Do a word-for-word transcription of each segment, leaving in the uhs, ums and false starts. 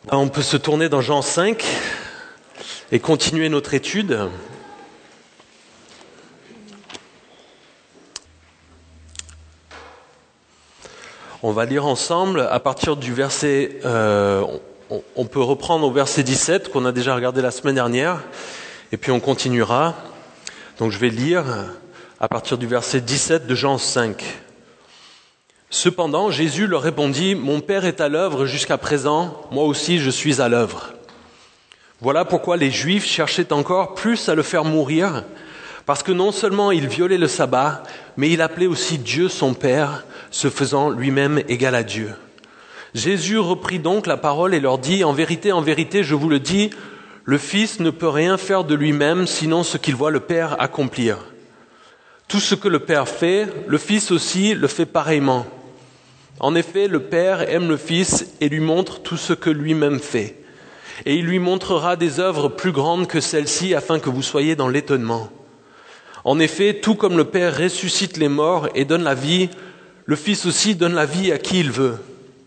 On peut se tourner dans Jean cinq et continuer notre étude. On va lire ensemble à partir du verset, euh, on, on peut reprendre au verset dix-sept qu'on a déjà regardé la semaine dernière, et puis on continuera. Donc je vais lire à partir du verset dix-sept de Jean cinq. Cependant, Jésus leur répondit, « Mon Père est à l'œuvre jusqu'à présent, moi aussi je suis à l'œuvre. » Voilà pourquoi les Juifs cherchaient encore plus à le faire mourir, parce que non seulement il violait le sabbat, mais il appelait aussi Dieu son Père, se faisant lui-même égal à Dieu. Jésus reprit donc la parole et leur dit, « En vérité, en vérité, je vous le dis, le Fils ne peut rien faire de lui-même, sinon ce qu'il voit le Père accomplir. Tout ce que le Père fait, le Fils aussi le fait pareillement. En effet, le Père aime le Fils et lui montre tout ce que lui-même fait. Et il lui montrera des œuvres plus grandes que celles-ci afin que vous soyez dans l'étonnement. En effet, tout comme le Père ressuscite les morts et donne la vie, le Fils aussi donne la vie à qui il veut.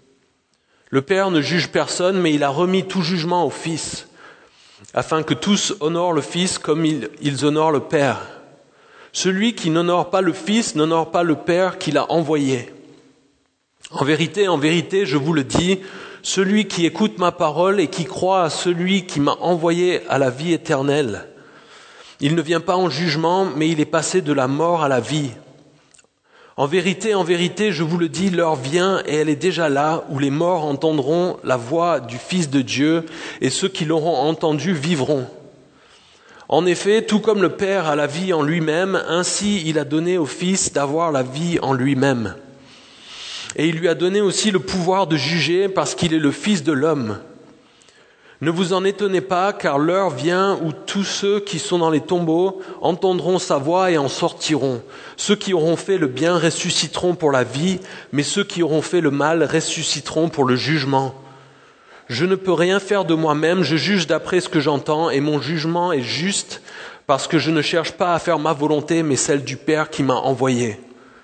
Le Père ne juge personne, mais il a remis tout jugement au Fils, afin que tous honorent le Fils comme ils, ils honorent le Père. Celui qui n'honore pas le Fils n'honore pas le Père qui l'a envoyé. En vérité, en vérité, je vous le dis, celui qui écoute ma parole et qui croit à celui qui m'a envoyé à la vie éternelle, il ne vient pas en jugement, mais il est passé de la mort à la vie. En vérité, en vérité, je vous le dis, l'heure vient et elle est déjà là, où les morts entendront la voix du Fils de Dieu, et ceux qui l'auront entendu vivront. En effet, tout comme le Père a la vie en lui-même, ainsi il a donné au Fils d'avoir la vie en lui-même. Et il lui a donné aussi le pouvoir de juger parce qu'il est le Fils de l'homme. Ne vous en étonnez pas, car l'heure vient où tous ceux qui sont dans les tombeaux entendront sa voix et en sortiront. Ceux qui auront fait le bien ressusciteront pour la vie, mais ceux qui auront fait le mal ressusciteront pour le jugement. Je ne peux rien faire de moi-même, je juge d'après ce que j'entends, et mon jugement est juste, parce que je ne cherche pas à faire ma volonté, mais celle du Père qui m'a envoyé.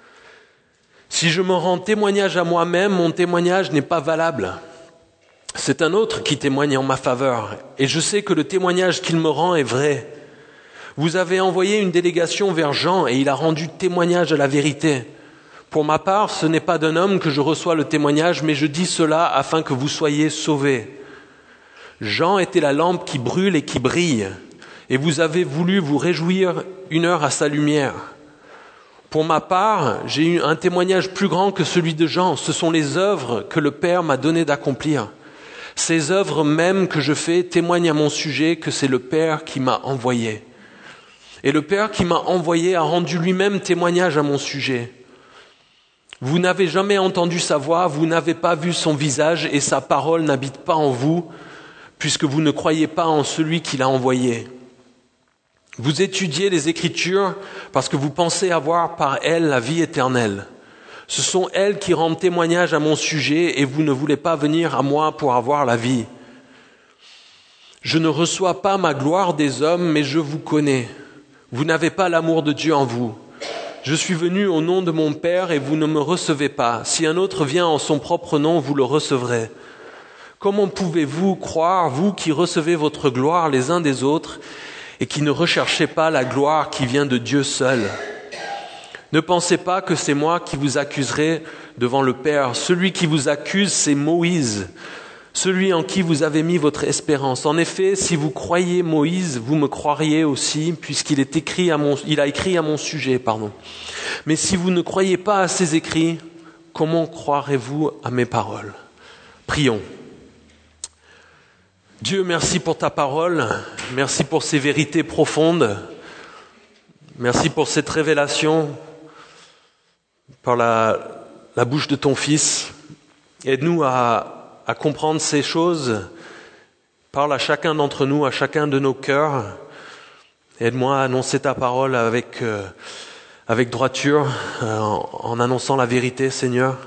Si je me rends témoignage à moi-même, mon témoignage n'est pas valable. C'est un autre qui témoigne en ma faveur, et je sais que le témoignage qu'il me rend est vrai. Vous avez envoyé une délégation vers Jean, et il a rendu témoignage à la vérité. Pour ma part, ce n'est pas d'un homme que je reçois le témoignage, mais je dis cela afin que vous soyez sauvés. Jean était la lampe qui brûle et qui brille, et vous avez voulu vous réjouir une heure à sa lumière. Pour ma part, j'ai eu un témoignage plus grand que celui de Jean. Ce sont les œuvres que le Père m'a donné d'accomplir. Ces œuvres mêmes que je fais témoignent à mon sujet que c'est le Père qui m'a envoyé. Et le Père qui m'a envoyé a rendu lui-même témoignage à mon sujet. Vous n'avez jamais entendu sa voix, vous n'avez pas vu son visage et sa parole n'habite pas en vous, puisque vous ne croyez pas en celui qui l'a envoyé. Vous étudiez les Écritures parce que vous pensez avoir par elles la vie éternelle. Ce sont elles qui rendent témoignage à mon sujet et vous ne voulez pas venir à moi pour avoir la vie. Je ne reçois pas ma gloire des hommes, mais je vous connais. Vous n'avez pas l'amour de Dieu en vous. Je suis venu au nom de mon Père et vous ne me recevez pas. Si un autre vient en son propre nom, vous le recevrez. Comment pouvez-vous croire, vous qui recevez votre gloire les uns des autres, et qui ne recherchez pas la gloire qui vient de Dieu seul? Ne pensez pas que c'est moi qui vous accuserai devant le Père. Celui qui vous accuse, c'est Moïse, celui en qui vous avez mis votre espérance. En effet, si vous croyez Moïse, vous me croiriez aussi, puisqu'il est écrit à mon, il a écrit à mon sujet, pardon. Mais si vous ne croyez pas à ses écrits, comment croirez-vous à mes paroles? Prions. Dieu, merci pour ta parole, merci pour ces vérités profondes, merci pour cette révélation par la, la bouche de ton Fils. Aide-nous à, à comprendre ces choses, parle à chacun d'entre nous, à chacun de nos cœurs. Aide-moi à annoncer ta parole avec, euh, avec droiture, euh, en, en annonçant la vérité, Seigneur.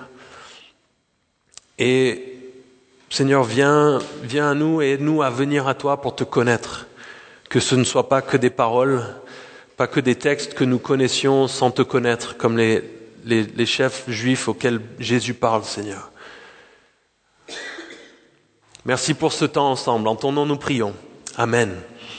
Et Seigneur, viens, viens à nous et aide-nous à venir à toi pour te connaître. Que ce ne soit pas que des paroles, pas que des textes que nous connaissions sans te connaître, comme les, les, les chefs juifs auxquels Jésus parle, Seigneur. Merci pour ce temps ensemble. En ton nom, nous prions. Amen.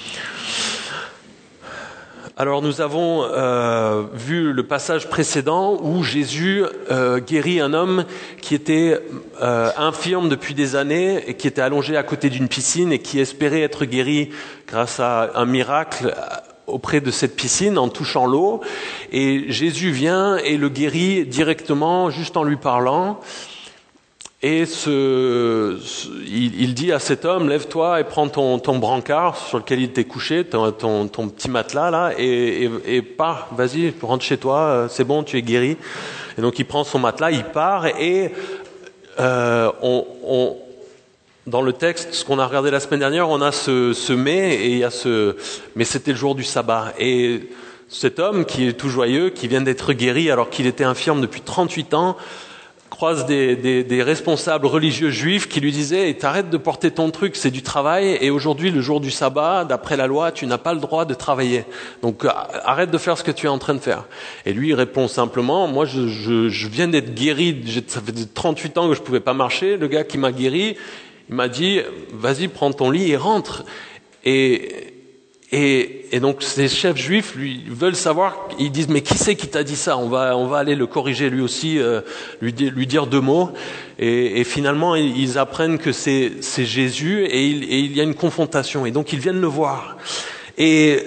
Alors nous avons euh, vu le passage précédent où Jésus euh, guérit un homme qui était euh, infirme depuis des années et qui était allongé à côté d'une piscine et qui espérait être guéri grâce à un miracle auprès de cette piscine en touchant l'eau. Et Jésus vient et le guérit directement juste en lui parlant. Et ce, ce, il, il dit à cet homme, lève-toi et prends ton, ton brancard sur lequel il était couché, ton, ton, ton petit matelas là, et, et, et pars, vas-y, rentre chez toi, c'est bon, tu es guéri. Et donc il prend son matelas, il part, et euh, on, on, dans le texte, ce qu'on a regardé la semaine dernière, on a ce, ce mais, et il y a ce, mais c'était le jour du sabbat. Et cet homme qui est tout joyeux, qui vient d'être guéri alors qu'il était infirme depuis trente-huit ans, croise des, des, des responsables religieux juifs qui lui disaient « T'arrêtes de porter ton truc, c'est du travail, et aujourd'hui, le jour du sabbat, d'après la loi, tu n'as pas le droit de travailler. Donc arrête de faire ce que tu es en train de faire. » Et lui, il répond simplement « Moi, je, je, je viens d'être guéri, ça fait trente-huit ans que je ne pouvais pas marcher, le gars qui m'a guéri, il m'a dit « Vas-y, prends ton lit et rentre. » Et... Et, et donc ces chefs juifs lui veulent savoir, ils disent mais qui c'est qui t'a dit ça? On va on va aller le corriger lui aussi, euh, lui lui dire deux mots. Et, et finalement ils apprennent que c'est c'est Jésus et il, et il y a une confrontation. Et donc ils viennent le voir. Et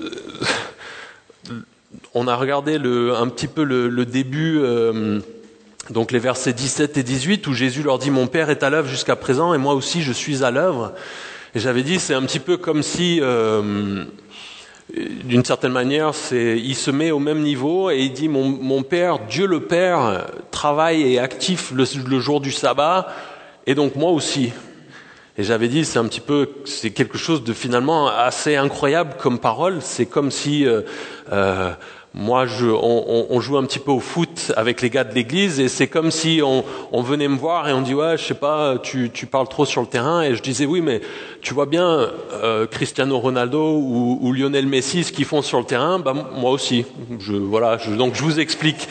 euh, on a regardé le un petit peu le, le début. Euh, donc les versets dix-sept et dix-huit où Jésus leur dit mon Père est à l'œuvre jusqu'à présent et moi aussi je suis à l'œuvre. Et j'avais dit, c'est un petit peu comme si, euh, d'une certaine manière, c'est, il se met au même niveau et il dit, mon, mon Père, Dieu le Père, travaille et est actif le, le jour du sabbat, et donc moi aussi. Et j'avais dit, c'est un petit peu, c'est quelque chose de finalement assez incroyable comme parole. C'est comme si, euh, euh, moi, je, on, on joue un petit peu au foot avec les gars de l'église et c'est comme si on, on venait me voir et on dit ouais, je sais pas, tu, tu parles trop sur le terrain et je disais oui, mais tu vois bien euh, Cristiano Ronaldo ou, ou Lionel Messi ce qu'ils font sur le terrain, bah moi aussi. Je, voilà, je, donc je vous explique.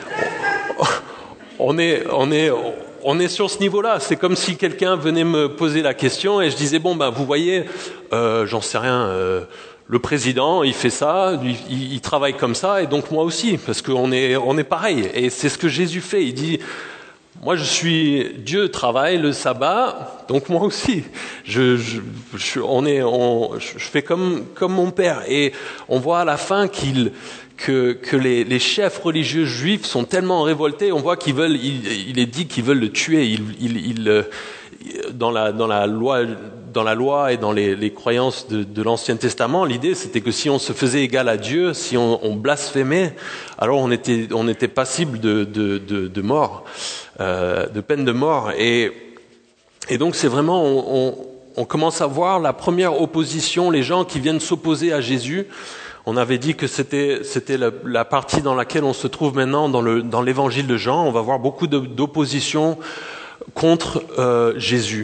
On est, on est, on est sur ce niveau-là. C'est comme si quelqu'un venait me poser la question et je disais bon ben vous voyez, euh, j'en sais rien. Euh, Le président, il fait ça, il, il travaille comme ça, et donc moi aussi, parce qu'on est, on est pareil. Et c'est ce que Jésus fait. Il dit, moi je suis, Dieu travaille le sabbat, donc moi aussi. Je, je, je, on est, on, je fais comme, comme mon Père. Et on voit à la fin qu'il, que, que les, les chefs religieux juifs sont tellement révoltés, on voit qu'ils veulent, il, il est dit qu'ils veulent le tuer. Il, il, il, dans la, dans la loi, dans la loi et dans les, les croyances de, de l'Ancien Testament, l'idée c'était que si on se faisait égal à Dieu, si on, on blasphémait, alors on était, on était passible de, de, de, de mort, euh, de peine de mort. Et, et donc c'est vraiment, on, on, on commence à voir la première opposition, les gens qui viennent s'opposer à Jésus. On avait dit que c'était, c'était la, la partie dans laquelle on se trouve maintenant dans, le, dans l'évangile de Jean. On va voir beaucoup de, d'opposition contre euh, Jésus.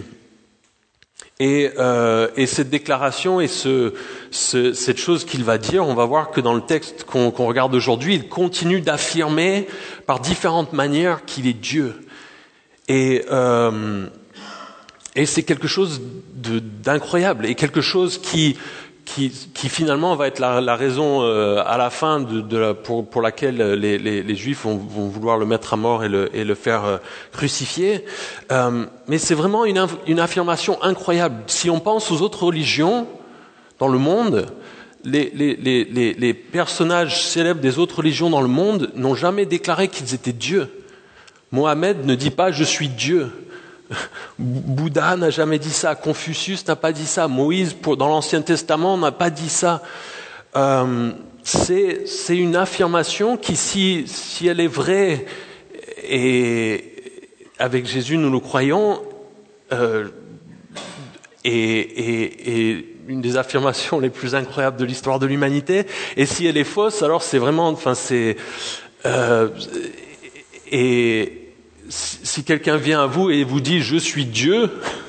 Et, euh, et cette déclaration et ce, ce, cette chose qu'il va dire, on va voir que dans le texte qu'on, qu'on regarde aujourd'hui, il continue d'affirmer par différentes manières qu'il est Dieu. Et, euh, et c'est quelque chose de, d'incroyable et quelque chose qui, qui, qui finalement va être la, la raison euh, à la fin de, de la, pour, pour laquelle les, les, les Juifs vont, vont vouloir le mettre à mort et le, et le faire euh, crucifier. Euh, mais c'est vraiment une, une affirmation incroyable. Si on pense aux autres religions dans le monde, les, les, les, les, les personnages célèbres des autres religions dans le monde n'ont jamais déclaré qu'ils étaient Dieu. Mohamed ne dit pas « je suis Dieu ». Bouddha n'a jamais dit ça, Confucius n'a pas dit ça, Moïse pour, dans l'Ancien Testament n'a pas dit ça. Euh, c'est, c'est une affirmation qui, si, si elle est vraie, et avec Jésus nous le croyons, euh, et, et, et une des affirmations les plus incroyables de l'histoire de l'humanité. Et si elle est fausse, alors c'est vraiment, enfin c'est, euh, et si quelqu'un vient à vous et vous dit « je suis Dieu »,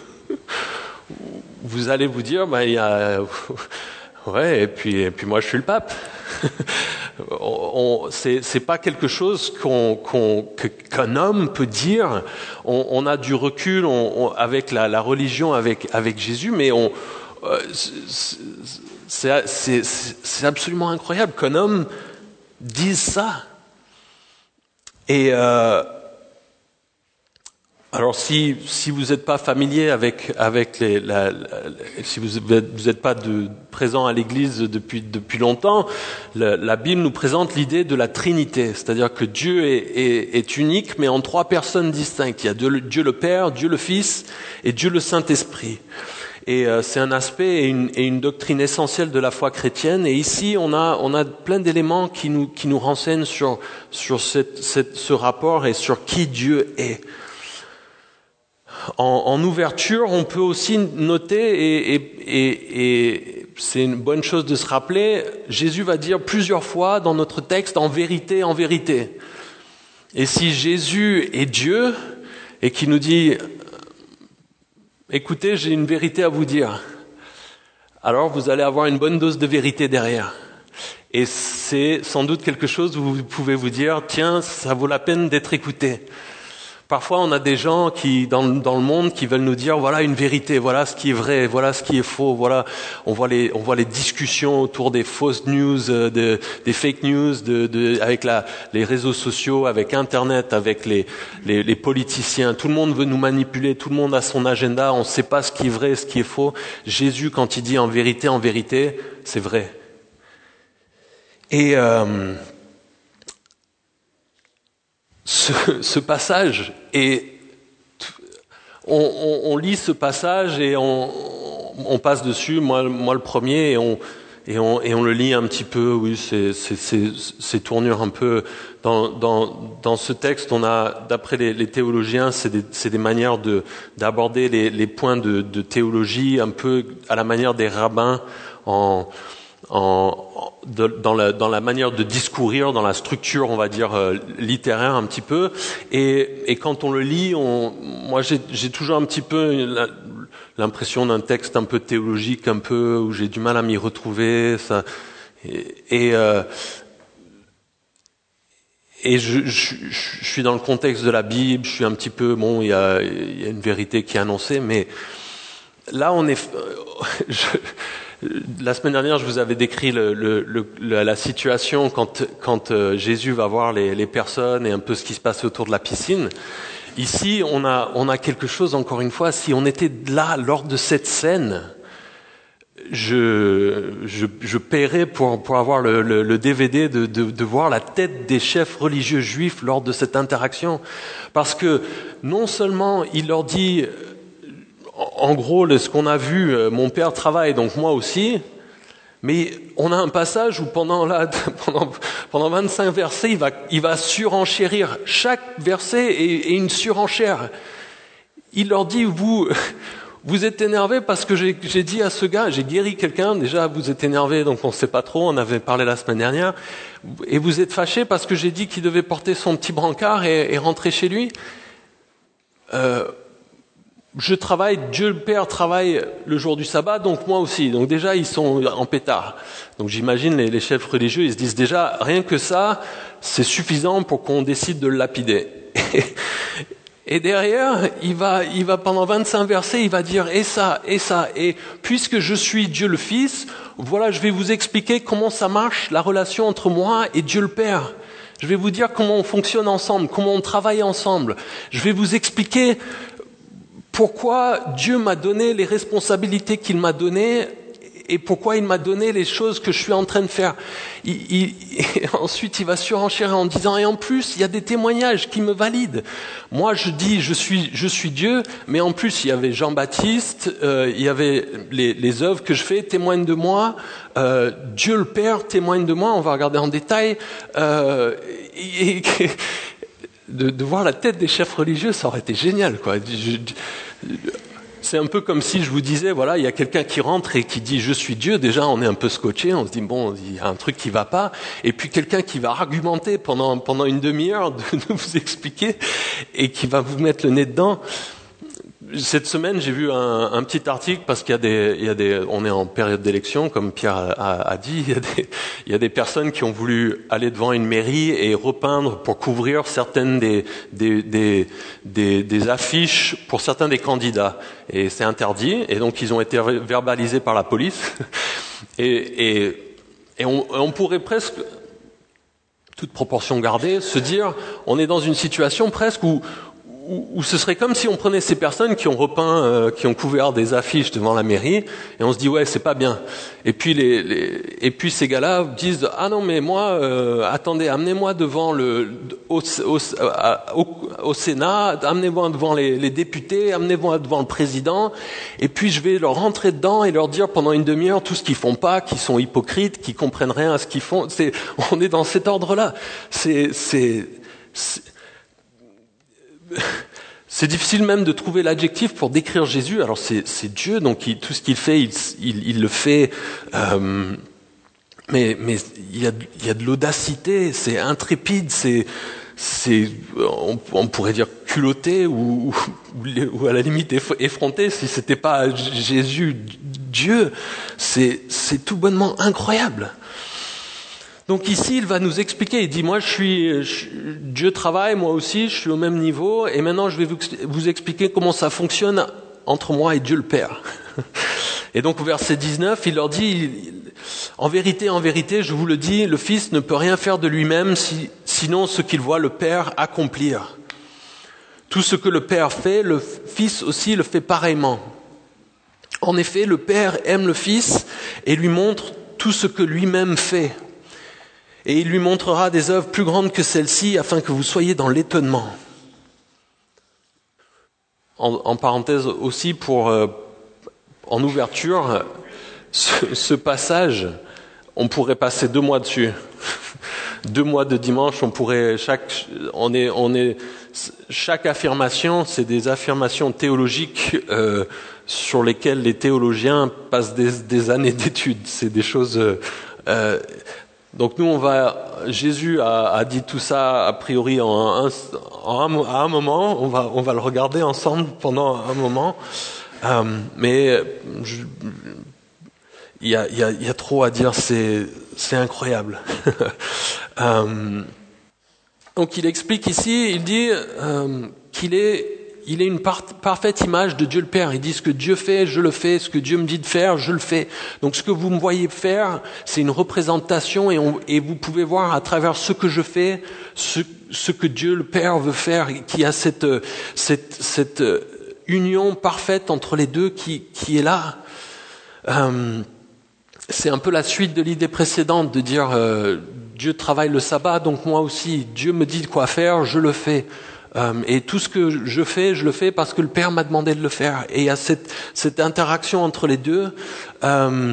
vous allez vous dire bah, « il y a... ouais, et puis, et puis moi je suis le pape ». on, c'est, c'est pas quelque chose qu'on, qu'on, que, qu'un homme peut dire. On, on a du recul on, on, avec la, la religion, avec, avec Jésus, mais on, euh, c'est, c'est, c'est, c'est absolument incroyable qu'un homme dise ça. Et euh, alors, si si vous n'êtes pas familier avec avec les, la, la, si vous vous n'êtes pas de, présent à l'Église depuis depuis longtemps, la, la Bible nous présente l'idée de la Trinité, c'est-à-dire que Dieu est, est, est unique, mais en trois personnes distinctes. Il y a Dieu, Dieu le Père, Dieu le Fils et Dieu le Saint-Esprit. Et euh, c'est un aspect et une, et une doctrine essentielle de la foi chrétienne. Et ici, on a on a plein d'éléments qui nous qui nous renseignent sur sur cette, cette, ce rapport et sur qui Dieu est. En, en ouverture, on peut aussi noter, et, et, et, et c'est une bonne chose de se rappeler, Jésus va dire plusieurs fois dans notre texte, en vérité, en vérité. Et si Jésus est Dieu, et qu'il nous dit, écoutez, j'ai une vérité à vous dire, alors vous allez avoir une bonne dose de vérité derrière. Et c'est sans doute quelque chose où vous pouvez vous dire, tiens, ça vaut la peine d'être écouté. Parfois, on a des gens qui, dans, dans le monde, qui veulent nous dire, voilà une vérité, voilà ce qui est vrai, voilà ce qui est faux, voilà. On voit les, on voit les discussions autour des fausses news, de, des fake news, de, de, avec la, les réseaux sociaux, avec Internet, avec les, les, les politiciens. Tout le monde veut nous manipuler, tout le monde a son agenda. On ne sait pas ce qui est vrai, ce qui est faux. Jésus, quand il dit en vérité, en vérité, c'est vrai. Et euh, Ce, ce passage, et on, on, on lit ce passage et on, on passe dessus, moi, moi le premier, et on, et, on, et on le lit un petit peu, oui, c'est, c'est, c'est, c'est tournure un peu. Dans, dans, dans ce texte, on a, d'après les, les théologiens, c'est des, c'est des manières de, d'aborder les, les points de, de théologie un peu à la manière des rabbins, en... En, de, dans, la, dans la manière de discourir, dans la structure, on va dire, euh, littéraire un petit peu. Et, et quand on le lit, on, moi j'ai, j'ai toujours un petit peu la, l'impression d'un texte un peu théologique, un peu où j'ai du mal à m'y retrouver. Ça, et et, euh, et je, je, je suis dans le contexte de la Bible, je suis un petit peu, bon, il y a, il y a une vérité qui est annoncée, mais là on est... Je, La semaine dernière, je vous avais décrit le, le, le, la situation quand, quand euh, Jésus va voir les, les personnes et un peu ce qui se passe autour de la piscine. Ici, on a, on a quelque chose, encore une fois, si on était là lors de cette scène, je, je, je paierais pour, pour avoir le, le, le D V D de, de, de voir la tête des chefs religieux juifs lors de cette interaction. Parce que non seulement il leur dit... En gros, ce qu'on a vu, mon père travaille, donc moi aussi, mais on a un passage où pendant, la, pendant, pendant vingt-cinq versets, il va, il va surenchérir. Chaque verset est, est une surenchère. Il leur dit, vous, vous êtes énervés parce que j'ai, j'ai dit à ce gars, j'ai guéri quelqu'un, déjà vous êtes énervés, donc on ne sait pas trop, on avait parlé la semaine dernière, et vous êtes fâchés parce que j'ai dit qu'il devait porter son petit brancard et, et rentrer chez lui. Euh, Je travaille, Dieu le Père travaille le jour du sabbat, donc moi aussi. Donc déjà, ils sont en pétard. Donc j'imagine les, les chefs religieux, ils se disent déjà, rien que ça, c'est suffisant pour qu'on décide de le lapider. Et derrière, il va, il va pendant vingt-cinq versets, il va dire, et ça, et ça, et puisque je suis Dieu le Fils, voilà, je vais vous expliquer comment ça marche, la relation entre moi et Dieu le Père. Je vais vous dire comment on fonctionne ensemble, comment on travaille ensemble. Je vais vous expliquer pourquoi Dieu m'a donné les responsabilités qu'il m'a données et pourquoi il m'a donné les choses que je suis en train de faire. Il, il, ensuite, il va surenchérir en disant, et en plus, il y a des témoignages qui me valident. Moi, je dis, je suis, je suis Dieu, mais en plus, il y avait Jean-Baptiste, euh, il y avait les, les œuvres que je fais témoignent de moi, euh, Dieu le Père témoigne de moi, on va regarder en détail, euh, et, et, de, de voir la tête des chefs religieux, ça aurait été génial, quoi. Je, c'est un peu comme si je vous disais, voilà, il y a quelqu'un qui rentre et qui dit « je suis Dieu », déjà on est un peu scotché, on se dit « bon, il y a un truc qui va pas », et puis quelqu'un qui va argumenter pendant, pendant une demi-heure de, de vous expliquer et qui va vous mettre le nez dedans. Cette semaine, j'ai vu un, un petit article parce qu'il y a des, il y a des, on est en période d'élection, comme Pierre a, a dit. Il y a des, il y a des personnes qui ont voulu aller devant une mairie et repeindre pour couvrir certaines des, des, des, des, des affiches pour certains des candidats. Et c'est interdit. Et donc, ils ont été verbalisés par la police. Et, et, et on, on pourrait presque, toute proportion gardée, se dire, on est dans une situation presque où Où, où ce serait comme si on prenait ces personnes qui ont repeint, euh, qui ont couvert des affiches devant la mairie, et on se dit ouais c'est pas bien. Et puis les, les et puis ces gars-là disent ah non mais moi euh, attendez amenez-moi devant le au, au, au, au Sénat, amenez-moi devant les, les députés, amenez-moi devant le président, et puis je vais leur rentrer dedans et leur dire pendant une demi-heure tout ce qu'ils font pas, qu'ils sont hypocrites, qu'ils comprennent rien à ce qu'ils font. C'est on est dans cet ordre-là. C'est c'est, c'est C'est difficile même de trouver l'adjectif pour décrire Jésus. Alors c'est, c'est Dieu, donc il, tout ce qu'il fait, il, il, il le fait. Euh, mais mais il y a, il y a de l'audacité, c'est intrépide, c'est, c'est on, on pourrait dire culotté ou, ou, ou à la limite effronté si c'était pas Jésus, Dieu. C'est, c'est tout bonnement incroyable. Donc ici, il va nous expliquer, il dit, moi je suis, je, Dieu travaille, moi aussi, je suis au même niveau, et maintenant je vais vous, vous expliquer comment ça fonctionne entre moi et Dieu le Père. Et donc au verset dix-neuf, il leur dit, en vérité, en vérité, je vous le dis, le Fils ne peut rien faire de lui-même, si, sinon ce qu'il voit le Père accomplir. Tout ce que le Père fait, le Fils aussi le fait pareillement. En effet, le Père aime le Fils et lui montre tout ce que lui-même fait. Et il lui montrera des œuvres plus grandes que celles-ci, afin que vous soyez dans l'étonnement. En, en parenthèse aussi, pour, euh, en ouverture, ce, ce passage, on pourrait passer deux mois dessus. Deux mois de dimanche, on pourrait chaque, on est, on est, chaque affirmation, c'est des affirmations théologiques euh, sur lesquelles les théologiens passent des, des années d'études. C'est des choses. Euh, Donc nous, on va. Jésus a, a dit tout ça a priori en un, en un, à un moment. On va, on va le regarder ensemble pendant un moment. Euh, mais je, il y a, il y a, il y a trop à dire. C'est, c'est incroyable. euh, donc il explique ici. Il dit euh, qu'il est. Il est une par- parfaite image de Dieu le Père. Il dit ce que Dieu fait, je le fais. Ce que Dieu me dit de faire, je le fais. Donc ce que vous me voyez faire, c'est une représentation et, on, et vous pouvez voir à travers ce que je fais, ce, ce que Dieu le Père veut faire, qui a cette, cette, cette union parfaite entre les deux qui, qui est là. Euh, c'est un peu la suite de l'idée précédente de dire euh, Dieu travaille le sabbat, donc moi aussi, Dieu me dit quoi faire, je le fais. Euh, et tout ce que je fais, je le fais parce que le Père m'a demandé de le faire. Et il y a cette, cette interaction entre les deux. Euh,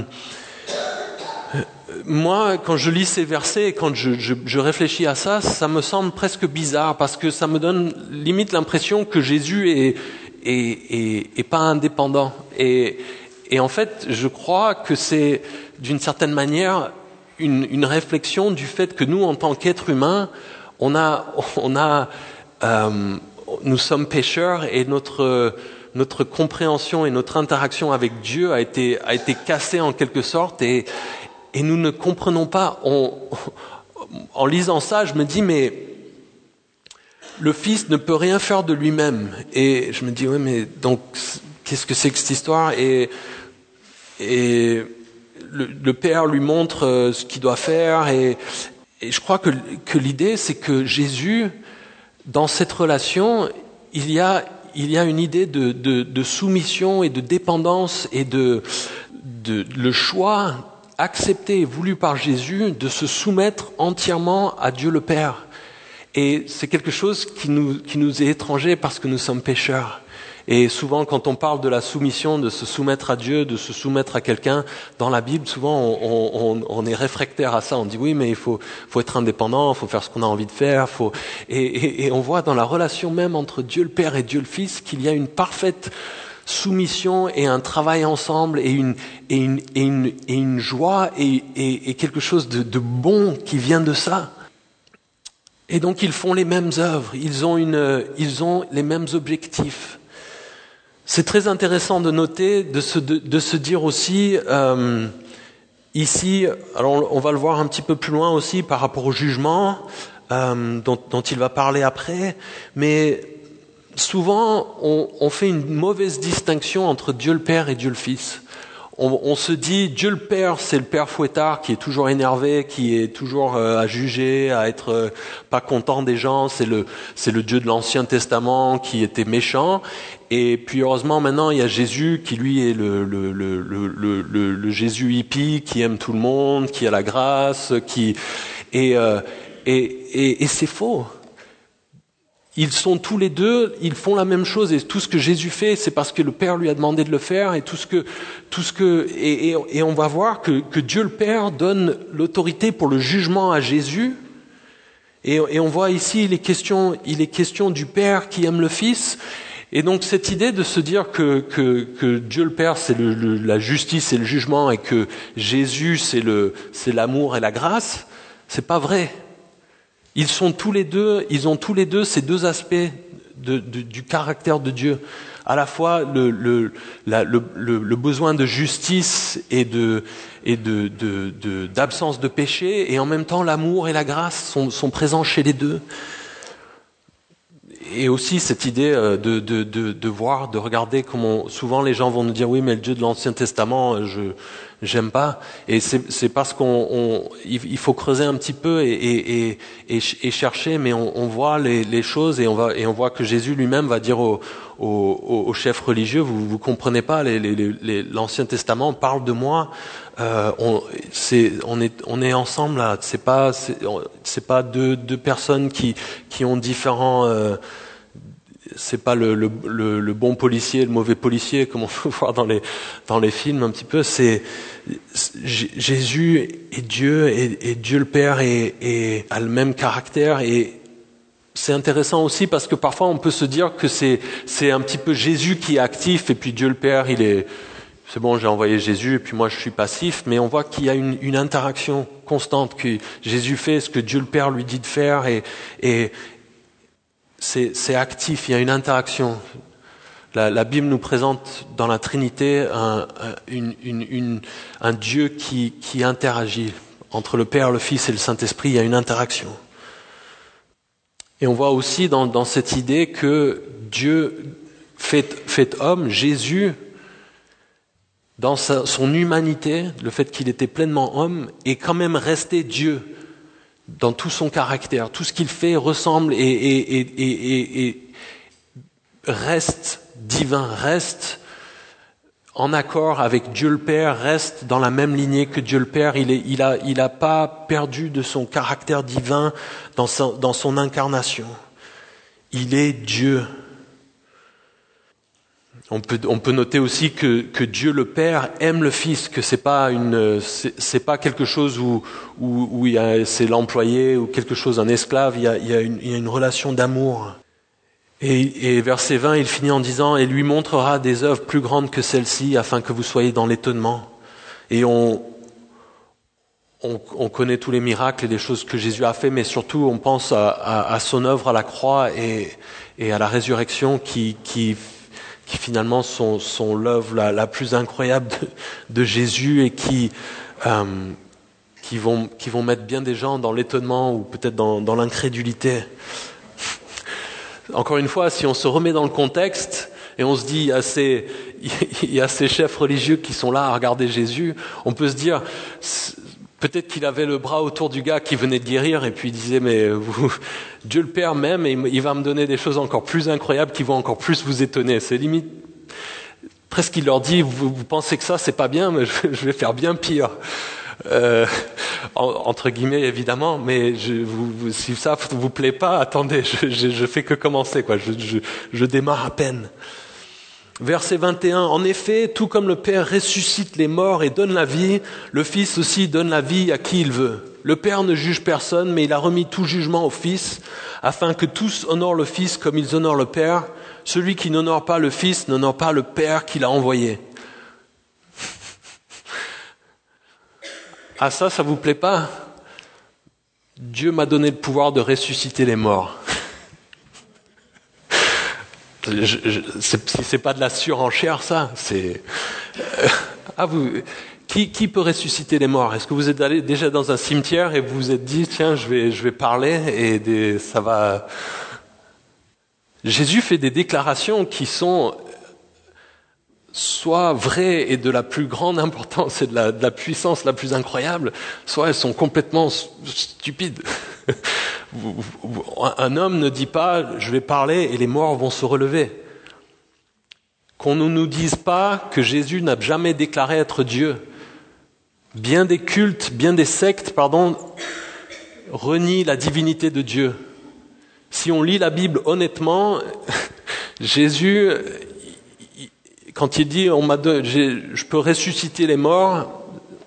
moi, quand je lis ces versets et quand je, je, je réfléchis à ça, ça me semble presque bizarre parce que ça me donne limite l'impression que Jésus est, est, est, est pas indépendant. Et, et en fait, je crois que c'est d'une certaine manière une, une réflexion du fait que nous, en tant qu'êtres humains, on a, on a Euh, nous sommes pécheurs et notre notre compréhension et notre interaction avec Dieu a été a été cassée en quelque sorte et et nous ne comprenons pas. On, en lisant ça, je me dis mais le Fils ne peut rien faire de lui-même et je me dis ouais mais donc qu'est-ce que c'est que cette histoire et et le, le Père lui montre ce qu'il doit faire et, et je crois que que l'idée c'est que Jésus dans cette relation, il y a, il y a une idée de, de, de soumission et de dépendance et de, de le choix accepté et voulu par Jésus de se soumettre entièrement à Dieu le Père. Et c'est quelque chose qui nous, qui nous est étranger parce que nous sommes pécheurs. Et souvent, quand on parle de la soumission, de se soumettre à Dieu, de se soumettre à quelqu'un, dans la Bible, souvent, on, on, on est réfractaire à ça. On dit oui, mais il faut, faut être indépendant, il faut faire ce qu'on a envie de faire. Faut... Et, et, et on voit dans la relation même entre Dieu le Père et Dieu le Fils qu'il y a une parfaite soumission et un travail ensemble et une, et une, et une, et une joie et, et, et quelque chose de, de bon qui vient de ça. Et donc, ils font les mêmes œuvres, ils ont, une, ils ont les mêmes objectifs. C'est très intéressant de noter, de se, de, de se dire aussi, euh, ici, alors on va le voir un petit peu plus loin aussi par rapport au jugement euh, dont, dont il va parler après, mais souvent on, on fait une mauvaise distinction entre Dieu le Père et Dieu le Fils. On, on se dit, Dieu le Père, c'est le Père fouettard qui est toujours énervé, qui est toujours euh, à juger, à être euh, pas content des gens. C'est le, c'est le Dieu de l'Ancien Testament qui était méchant. Et puis heureusement maintenant il y a Jésus qui lui est le, le, le, le, le, le Jésus hippie qui aime tout le monde, qui a la grâce, qui et euh, et, et, et c'est faux. Ils sont tous les deux, ils font la même chose et tout ce que Jésus fait, c'est parce que le Père lui a demandé de le faire et tout ce que, tout ce que, et, et, et on va voir que, que Dieu le Père donne l'autorité pour le jugement à Jésus. Et, et on voit ici, il est question, il est question du Père qui aime le Fils. Et donc cette idée de se dire que, que, que Dieu le Père c'est le, le, la justice et le jugement et que Jésus c'est le, c'est l'amour et la grâce, c'est pas vrai. Ils sont tous les deux, ils ont tous les deux ces deux aspects de, de, du caractère de Dieu. À la fois le, le, la, le, le, le besoin de justice et de et de, de, de d'absence de péché, et en même temps l'amour et la grâce sont, sont présents chez les deux. Et aussi cette idée de, de, de, de voir, de regarder comment souvent les gens vont nous dire oui mais le Dieu de l'Ancien Testament je j'aime pas, et c'est, c'est parce qu'on on, il faut creuser un petit peu et, et, et, et, et chercher, mais on, on voit les, les choses et on va et on voit que Jésus lui-même va dire aux, aux, aux chefs religieux vous vous comprenez pas les, les, les, l'Ancien Testament parle de moi, euh, on c'est on est on est ensemble là, c'est pas c'est, c'est pas deux deux personnes qui qui ont différents euh, c'est pas le, le, le, le bon policier, le mauvais policier, comme on peut voir dans les, dans les films un petit peu. C'est, Jésus est Dieu, et, et Dieu le Père est, est, a le même caractère. Et c'est intéressant aussi parce que parfois on peut se dire que c'est, c'est un petit peu Jésus qui est actif et puis Dieu le Père, il est, c'est bon, j'ai envoyé Jésus et puis moi je suis passif. Mais on voit qu'il y a une, une interaction constante, que Jésus fait ce que Dieu le Père lui dit de faire, et, et C'est, c'est actif, il y a une interaction. La, la Bible nous présente dans la Trinité un, un, une, une, une, un Dieu qui, qui interagit. Entre le Père, le Fils et le Saint-Esprit, il y a une interaction. Et on voit aussi dans, dans cette idée que Dieu fait, fait homme, Jésus, dans sa, son humanité, le fait qu'il était pleinement homme, est quand même resté Dieu. Dans tout son caractère, tout ce qu'il fait ressemble et, et, et, et, et reste divin, reste en accord avec Dieu le Père, reste dans la même lignée que Dieu le Père. Il est, il a, il a pas perdu de son caractère divin dans son, dans son incarnation. Il est Dieu. On peut, on peut noter aussi que, que Dieu le Père aime le Fils, que c'est pas une, c'est, c'est pas quelque chose où, où, où il y a, c'est l'employé ou quelque chose, un esclave. Il y a, il y a une, il y a une relation d'amour. Et, et verset vingt, il finit en disant: et lui montrera des œuvres plus grandes que celles-ci, afin que vous soyez dans l'étonnement. Et on, on, on connaît tous les miracles et les choses que Jésus a fait, mais surtout on pense à, à, à son œuvre à la croix et, et à la résurrection qui, qui qui finalement sont, sont l'œuvre la, la plus incroyable de, de Jésus, et qui, euh, qui, vont, qui vont mettre bien des gens dans l'étonnement ou peut-être dans, dans l'incrédulité. Encore une fois, si on se remet dans le contexte et on se dit il y a ces, il y a ces chefs religieux qui sont là à regarder Jésus, on peut se dire peut-être qu'il avait le bras autour du gars qui venait de guérir et puis il disait mais vous, Dieu le Père m'aime et il va me donner des choses encore plus incroyables qui vont encore plus vous étonner. C'est limite presque qu'il leur dit vous, vous pensez que ça c'est pas bien, mais je, je vais faire bien pire. Euh, en, entre guillemets évidemment, mais je, vous, vous, si ça vous plaît pas, attendez, je, je, je fais que commencer quoi. Je, je, je démarre à peine. Verset vingt et un, en effet, tout comme le Père ressuscite les morts et donne la vie, le Fils aussi donne la vie à qui il veut. Le Père ne juge personne, mais il a remis tout jugement au Fils, afin que tous honorent le Fils comme ils honorent le Père. Celui qui n'honore pas le Fils n'honore pas le Père qui l'a envoyé. Ah ça, ça vous plaît pas? Dieu m'a donné le pouvoir de ressusciter les morts. Je, je, c'est, si c'est pas de la surenchère, ça, c'est... Euh, ah, vous... Qui, qui peut ressusciter les morts? Est-ce que vous êtes allé déjà dans un cimetière et vous vous êtes dit, tiens, je vais, je vais parler et des, ça va... Jésus fait des déclarations qui sont soit vraies et de la plus grande importance et de la, de la puissance la plus incroyable, soit elles sont complètement stupides. Un homme ne dit pas, je vais parler et les morts vont se relever. Qu'on ne nous dise pas que Jésus n'a jamais déclaré être Dieu. Bien des cultes, bien des sectes, pardon, renient la divinité de Dieu. Si on lit la Bible honnêtement, Jésus, quand il dit on m'a donné, je peux ressusciter les morts,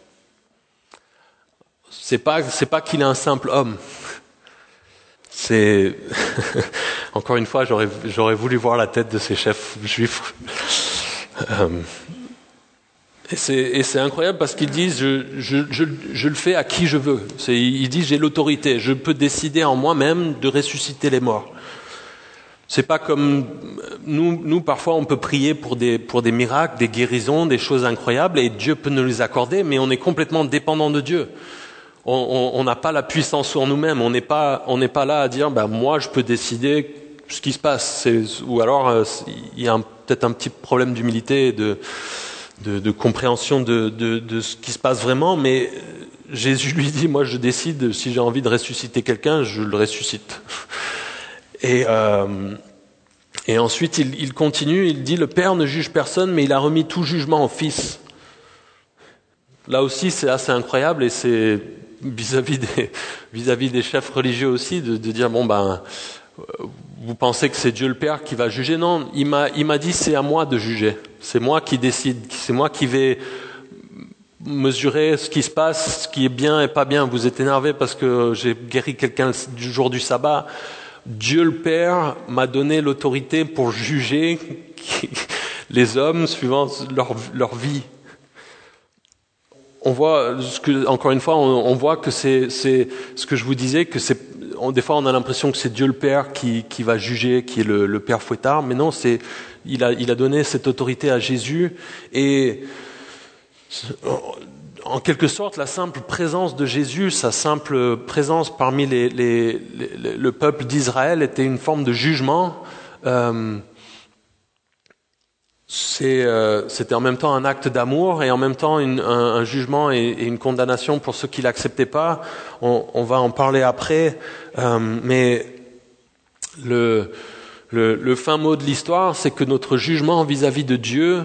c'est pas c'est pas qu'il est un simple homme. C'est encore une fois, j'aurais j'aurais voulu voir la tête de ces chefs juifs. Euh... Et c'est, et c'est incroyable parce qu'ils disent je, je, je, je le fais à qui je veux. C'est, ils disent j'ai l'autorité, je peux décider en moi-même de ressusciter les morts. C'est pas comme nous, nous parfois on peut prier pour des, pour des miracles, des guérisons, des choses incroyables et Dieu peut nous les accorder, mais on est complètement dépendant de Dieu. On n'a pas la puissance sur nous-mêmes, on n'est pas, on n'est pas là à dire ben moi je peux décider ce qui se passe. C'est, ou alors il y a un, peut-être un petit problème d'humilité et de De, de compréhension de, de, de ce qui se passe vraiment, mais Jésus lui dit, moi je décide, si j'ai envie de ressusciter quelqu'un, je le ressuscite. Et, euh, et ensuite il, il continue, il dit, le Père ne juge personne, mais il a remis tout jugement au Fils. Là aussi c'est assez incroyable, et c'est vis-à-vis des, vis-à-vis des chefs religieux aussi, de, de dire, bon ben, vous pensez que c'est Dieu le Père qui va juger? Non, il m'a, il m'a dit c'est à moi de juger. C'est moi qui décide, c'est moi qui vais mesurer ce qui se passe, ce qui est bien et pas bien. Vous êtes énervé parce que j'ai guéri quelqu'un du jour du sabbat. Dieu le Père m'a donné l'autorité pour juger les hommes suivant leur, leur vie. On voit, ce que, encore une fois, on, on voit que c'est, c'est ce que je vous disais, que c'est, on, des fois on a l'impression que c'est Dieu le Père qui, qui va juger, qui est le, le Père fouettard, mais non, c'est, il a, il a donné cette autorité à Jésus, et en quelque sorte, la simple présence de Jésus, sa simple présence parmi les, les, les, le peuple d'Israël était une forme de jugement. Euh, C'est, euh, c'était en même temps un acte d'amour et en même temps une, un, un jugement et, et une condamnation pour ceux qui l'acceptaient pas. On, on va en parler après, euh, mais le, le, le fin mot de l'histoire, c'est que notre jugement vis-à-vis de Dieu,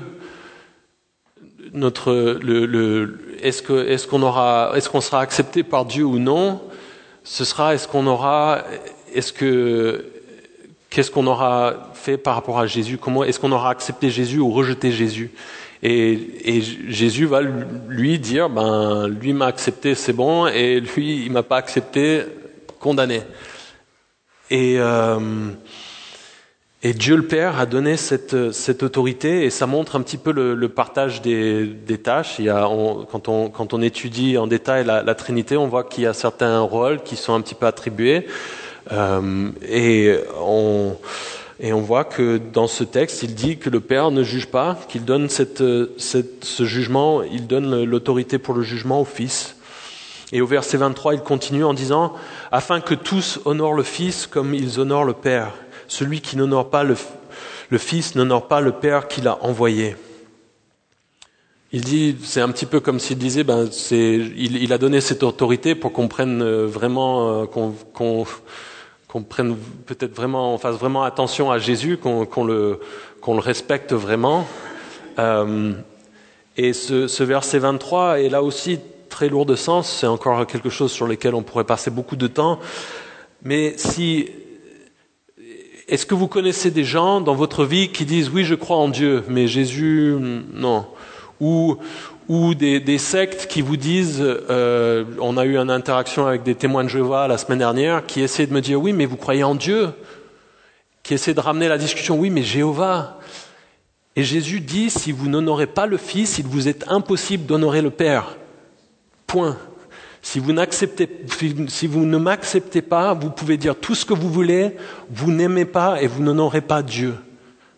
notre, le, le, est-ce que, est-ce qu'on aura, est-ce qu'on sera accepté par Dieu ou non, ce sera, est-ce qu'on aura, est-ce que Qu'est-ce qu'on aura fait par rapport à Jésus? Comment est-ce qu'on aura accepté Jésus ou rejeté Jésus? Et, et Jésus va lui dire, ben, lui m'a accepté, c'est bon, et lui, il m'a pas accepté, condamné. Et, euh, et Dieu le Père a donné cette, cette autorité, et ça montre un petit peu le, le partage des, des tâches. Il y a, on, quand, on, quand on étudie en détail la, la Trinité, on voit qu'il y a certains rôles qui sont un petit peu attribués. Euh, et, on, et on voit que dans ce texte, il dit que le Père ne juge pas, qu'il donne cette, cette, ce jugement, il donne l'autorité pour le jugement au Fils. Et au verset vingt-trois, il continue en disant « Afin que tous honorent le Fils comme ils honorent le Père. Celui qui n'honore pas le, le Fils n'honore pas le Père qui l'a envoyé. » Il dit, c'est un petit peu comme s'il disait, ben, c'est, il, il a donné cette autorité pour qu'on prenne vraiment, qu'on, qu'on, qu'on prenne peut-être vraiment, on fasse vraiment attention à Jésus, qu'on, qu'on le, qu'on le respecte vraiment. Euh, et ce, ce verset vingt-trois est là aussi très lourd de sens. C'est encore quelque chose sur lequel on pourrait passer beaucoup de temps. Mais si, est-ce que vous connaissez des gens dans votre vie qui disent oui, je crois en Dieu, mais Jésus, non? Ou, ou des, des sectes qui vous disent, euh, on a eu une interaction avec des témoins de Jéhovah la semaine dernière, qui essaient de me dire, oui, mais vous croyez en Dieu, qui essaient de ramener la discussion, oui, mais Jéhovah. Et Jésus dit, si vous n'honorez pas le Fils, il vous est impossible d'honorer le Père. Point. Si vous n'acceptez, si vous ne m'acceptez pas, vous pouvez dire tout ce que vous voulez, vous n'aimez pas et vous n'honorez pas Dieu.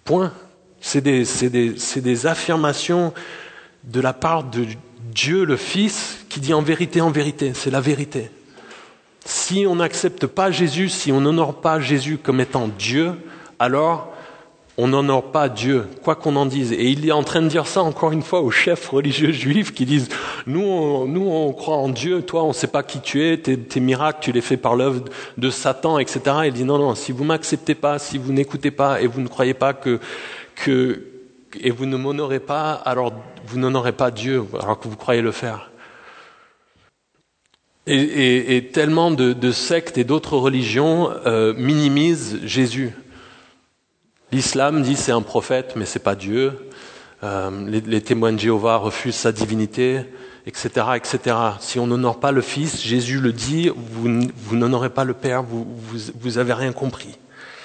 Point. C'est des, c'est des, c'est des affirmations de la part de Dieu le Fils qui dit en vérité, en vérité, c'est la vérité. Si on n'accepte pas Jésus, si on n'honore pas Jésus comme étant Dieu, alors on n'honore pas Dieu, quoi qu'on en dise. Et il est en train de dire ça encore une fois aux chefs religieux juifs qui disent « Nous, on, nous, on croit en Dieu, toi, on ne sait pas qui tu es, tes, tes miracles, tu les fais par l'œuvre de Satan, et cetera » Il dit « Non, non, si vous ne m'acceptez pas, si vous n'écoutez pas et vous ne croyez pas que... que et vous ne m'honorez pas, alors vous n'honorez pas Dieu, alors que vous croyez le faire. » Et, et, et tellement de, de sectes et d'autres religions euh, minimisent Jésus. L'islam dit c'est un prophète, mais c'est pas Dieu. Euh, les, les témoins de Jéhovah refusent sa divinité, et cetera, et cetera. Si on n'honore pas le Fils, Jésus le dit, vous, vous n'honorez pas le Père, vous, vous, vous avez rien compris.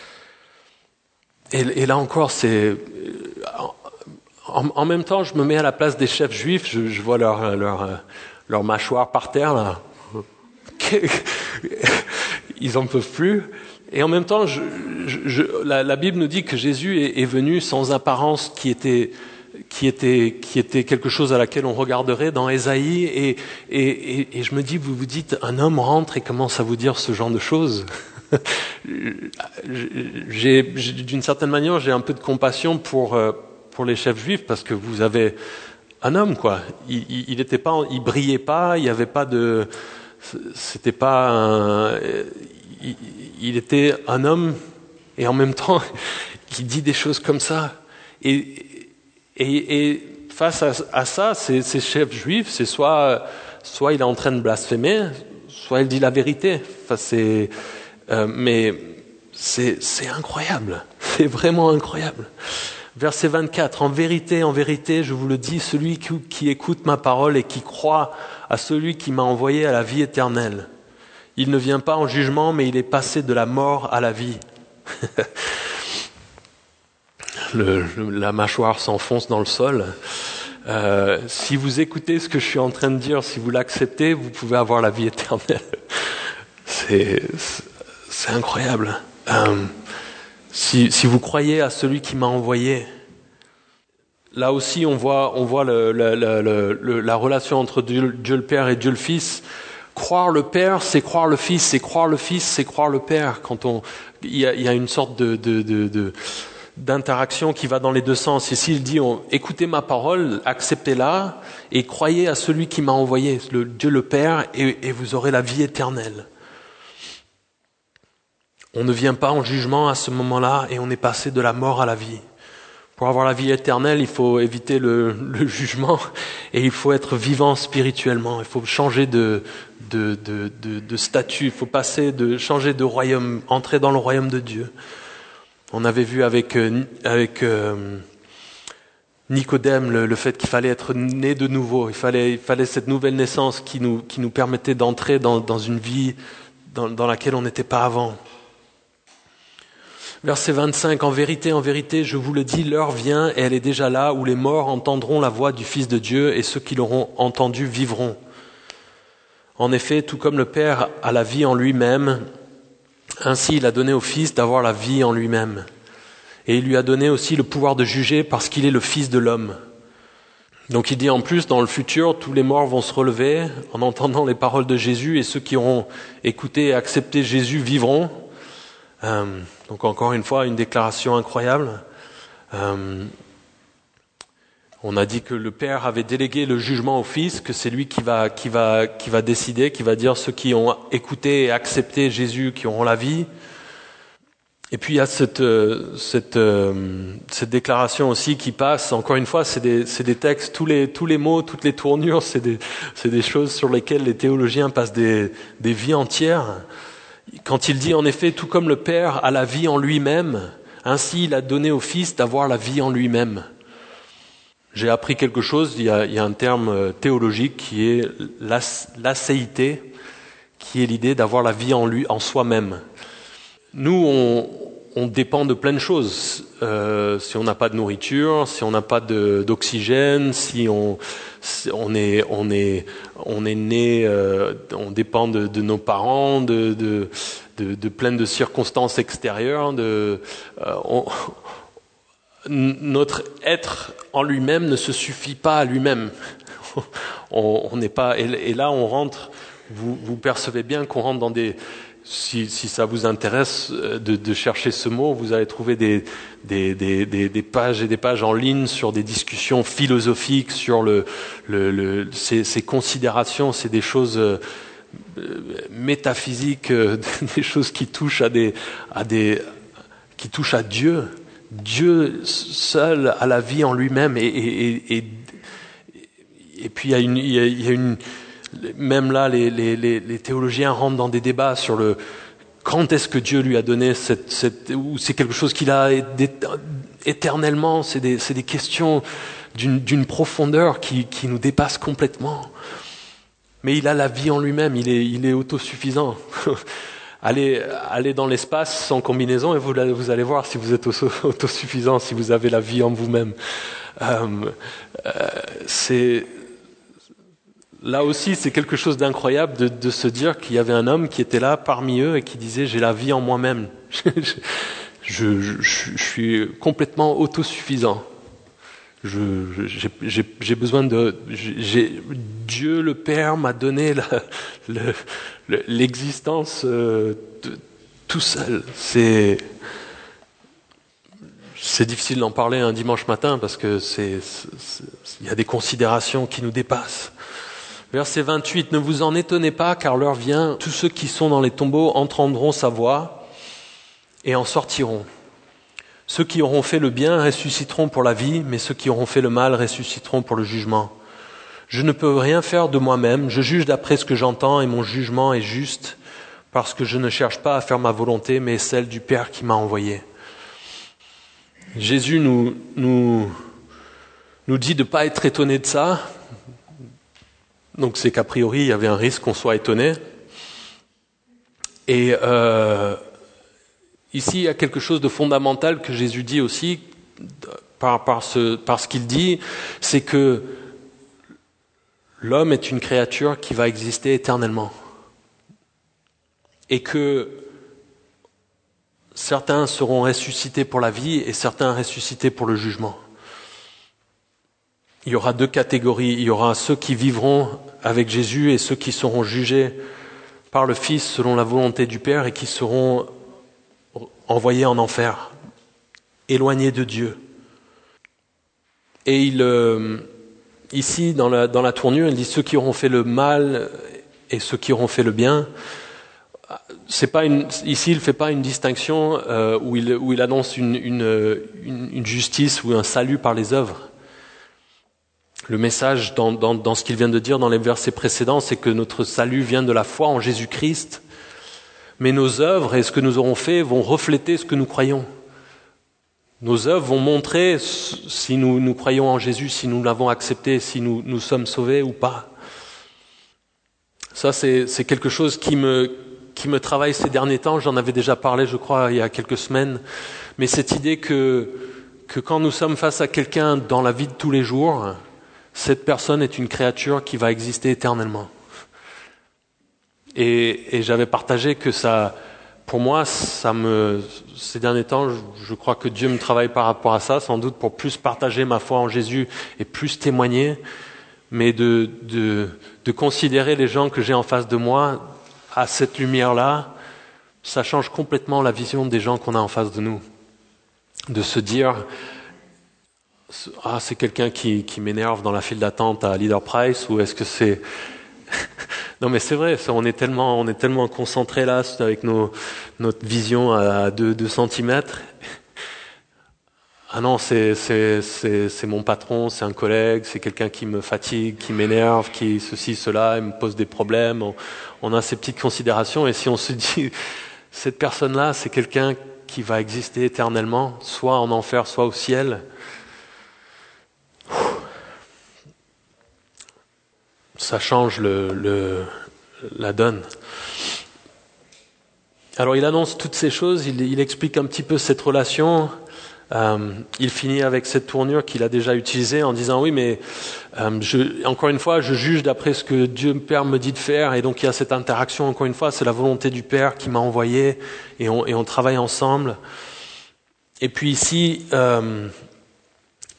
Et, et là encore, c'est en, en même temps, je me mets à la place des chefs juifs, je, je vois leur, leur, leur mâchoire par terre là. Ils en peuvent plus. Et en même temps, je, je, je, la, la Bible nous dit que Jésus est, est venu sans apparence qui était, qui, était, qui était quelque chose à laquelle on regarderait dans Ésaïe. Et, et, et, et je me dis, vous vous dites, un homme rentre et commence à vous dire ce genre de choses. j'ai, j'ai, d'une certaine manière, j'ai un peu de compassion pour, pour les chefs juifs parce que vous avez un homme, quoi. Il, il, il était pas, il brillait pas, il n'y avait pas de... C'était pas un, il, il était un homme et en même temps qui dit des choses comme ça. Et, et, et face à, à ça, ces, ces chefs juifs, c'est soit, soit il est en train de blasphémer, soit il dit la vérité. Enfin, c'est, euh, mais c'est, c'est incroyable. C'est vraiment incroyable. Verset vingt-quatre, « En vérité, en vérité, je vous le dis, celui qui, qui écoute ma parole et qui croit à celui qui m'a envoyé à la vie éternelle. Il ne vient pas en jugement, mais il est passé de la mort à la vie. » le, le, La mâchoire s'enfonce dans le sol. Euh, si vous écoutez ce que je suis en train de dire, si vous l'acceptez, vous pouvez avoir la vie éternelle. C'est, c'est incroyable. Euh, Si, si vous croyez à celui qui m'a envoyé, là aussi on voit, on voit le, le, le, le, la relation entre Dieu, Dieu le Père et Dieu le Fils. Croire le Père, c'est croire le Fils, et croire le Fils, c'est croire le Père. Quand on, il y a, il y a une sorte de, de, de, de, d'interaction qui va dans les deux sens. Ici il dit, on, écoutez ma parole, acceptez-la, et croyez à celui qui m'a envoyé, le Dieu le Père, et, et vous aurez la vie éternelle. On ne vient pas en jugement à ce moment-là et on est passé de la mort à la vie. Pour avoir la vie éternelle, il faut éviter le, le jugement et il faut être vivant spirituellement. Il faut changer de, de, de, de, de statut, il faut passer de, changer de royaume, entrer dans le royaume de Dieu. On avait vu avec, avec euh, Nicodème le, le fait qu'il fallait être né de nouveau. Il fallait, il fallait cette nouvelle naissance qui nous, qui nous permettait d'entrer dans, dans une vie dans, dans laquelle on n'était pas avant. Verset vingt-cinq, « En vérité, en vérité, je vous le dis, l'heure vient et elle est déjà là où les morts entendront la voix du Fils de Dieu et ceux qui l'auront entendu vivront. En effet, tout comme le Père a la vie en lui-même, ainsi il a donné au Fils d'avoir la vie en lui-même. Et il lui a donné aussi le pouvoir de juger parce qu'il est le Fils de l'homme. » Donc il dit en plus, dans le futur, tous les morts vont se relever en entendant les paroles de Jésus et ceux qui auront écouté et accepté Jésus vivront. Euh, donc encore une fois, une déclaration incroyable. Euh, on a dit que le Père avait délégué le jugement au Fils, que c'est lui qui va, qui va, qui va décider, qui va dire ceux qui ont écouté et accepté Jésus, qui auront la vie. Et puis il y a cette, cette, cette déclaration aussi qui passe. Encore une fois, c'est des, c'est des textes, tous les, tous les mots, toutes les tournures, c'est des, c'est des choses sur lesquelles les théologiens passent des, des vies entières. Quand il dit en effet, tout comme le Père a la vie en lui-même, ainsi il a donné au Fils d'avoir la vie en lui-même. J'ai appris quelque chose, il y a, il y a un terme théologique qui est l'acéité, qui est l'idée d'avoir la vie en lui, en soi-même. Nous, on, on dépend de plein de choses. Euh, si on n'a pas de nourriture, si on n'a pas de, d'oxygène, si on, si on est, on est, on est né, euh, on dépend de, de nos parents, de, de, de, de plein de circonstances extérieures. De, euh, on, notre être en lui-même ne se suffit pas à lui-même. on n'est pas, et, et là on rentre, vous, vous percevez bien qu'on rentre dans des, si, si ça vous intéresse de, de chercher ce mot, vous allez trouver des, des, des, des, des pages et des pages en ligne sur des discussions philosophiques, sur le, le, le, ces, ces considérations, c'est des choses euh, métaphysiques, euh, des choses qui touchent à des, à des, qui touchent à Dieu. Dieu seul a la vie en lui-même et, et, et, et puis il y a une, il y a, il y a une même là les, les, les théologiens rentrent dans des débats sur le quand est-ce que Dieu lui a donné cette, cette ou c'est quelque chose qu'il a éternellement, c'est des, c'est des questions d'une, d'une profondeur qui, qui nous dépasse complètement. Mais il a la vie en lui-même, il est, il est autosuffisant. Allez, allez dans l'espace sans combinaison et vous, vous allez voir si vous êtes autosuffisant, si vous avez la vie en vous-même. Euh, euh, c'est, là aussi, c'est quelque chose d'incroyable de, de se dire qu'il y avait un homme qui était là parmi eux et qui disait « j'ai la vie en moi-même, je, je, je, je suis complètement autosuffisant. Je, j'ai, j'ai, j'ai besoin de... J'ai, Dieu le Père m'a donné la, le, le, l'existence euh, de, tout seul. » C'est, c'est difficile d'en parler un dimanche matin parce que c'est, c'est, il y a des considérations qui nous dépassent. Verset vingt-huit, « Ne vous en étonnez pas, car l'heure vient, tous ceux qui sont dans les tombeaux entendront sa voix et en sortiront. Ceux qui auront fait le bien ressusciteront pour la vie, mais ceux qui auront fait le mal ressusciteront pour le jugement. Je ne peux rien faire de moi-même, je juge d'après ce que j'entends et mon jugement est juste, parce que je ne cherche pas à faire ma volonté, mais celle du Père qui m'a envoyé. » Jésus nous, nous, nous dit de ne pas être étonné de ça. Donc c'est qu'a priori, il y avait un risque qu'on soit étonné. Et euh, ici, il y a quelque chose de fondamental que Jésus dit aussi, par, par, ce, par ce qu'il dit, c'est que l'homme est une créature qui va exister éternellement. Et que certains seront ressuscités pour la vie et certains ressuscités pour le jugement. Il y aura deux catégories. Il y aura ceux qui vivront avec Jésus et ceux qui seront jugés par le Fils selon la volonté du Père et qui seront envoyés en enfer, éloignés de Dieu. Et il, euh, ici, dans la, dans la tournure, il dit ceux qui auront fait le mal et ceux qui auront fait le bien. C'est pas une, ici, il ne fait pas une distinction euh, où, il, où il annonce une, une, une, une justice ou un salut par les œuvres. Le message dans, dans, dans ce qu'il vient de dire dans les versets précédents, c'est que notre salut vient de la foi en Jésus-Christ, mais nos œuvres et ce que nous aurons fait vont refléter ce que nous croyons. Nos œuvres vont montrer si nous, nous croyons en Jésus, si nous l'avons accepté, si nous, nous sommes sauvés ou pas. Ça, c'est, c'est quelque chose qui me, qui me travaille ces derniers temps. J'en avais déjà parlé, je crois, il y a quelques semaines. Mais cette idée que, que quand nous sommes face à quelqu'un dans la vie de tous les jours, cette personne est une créature qui va exister éternellement. Et, et j'avais partagé que ça, pour moi, ça me, ces derniers temps, je, je crois que Dieu me travaille par rapport à ça, sans doute pour plus partager ma foi en Jésus et plus témoigner, mais de, de, de considérer les gens que j'ai en face de moi à cette lumière-là, ça change complètement la vision des gens qu'on a en face de nous. De se dire, ah, c'est quelqu'un qui, qui m'énerve dans la file d'attente à Leader Price, ou est-ce que c'est... Non, mais c'est vrai, on est tellement, on est tellement concentré là, avec nos, notre vision à deux centimètres. Ah non, c'est, c'est, c'est, c'est mon patron, c'est un collègue, c'est quelqu'un qui me fatigue, qui m'énerve, qui ceci, cela, il me pose des problèmes. On, on a ces petites considérations, et si on se dit, cette personne-là, c'est quelqu'un qui va exister éternellement, soit en enfer, soit au ciel, ça change le, le, la donne. Alors il annonce toutes ces choses, il, il explique un petit peu cette relation. Euh, il finit avec cette tournure qu'il a déjà utilisée en disant oui, mais euh, je, encore une fois, je juge d'après ce que Dieu Père me dit de faire, et donc il y a cette interaction. Encore une fois, c'est la volonté du Père qui m'a envoyé, et on, et on travaille ensemble. Et puis ici, euh,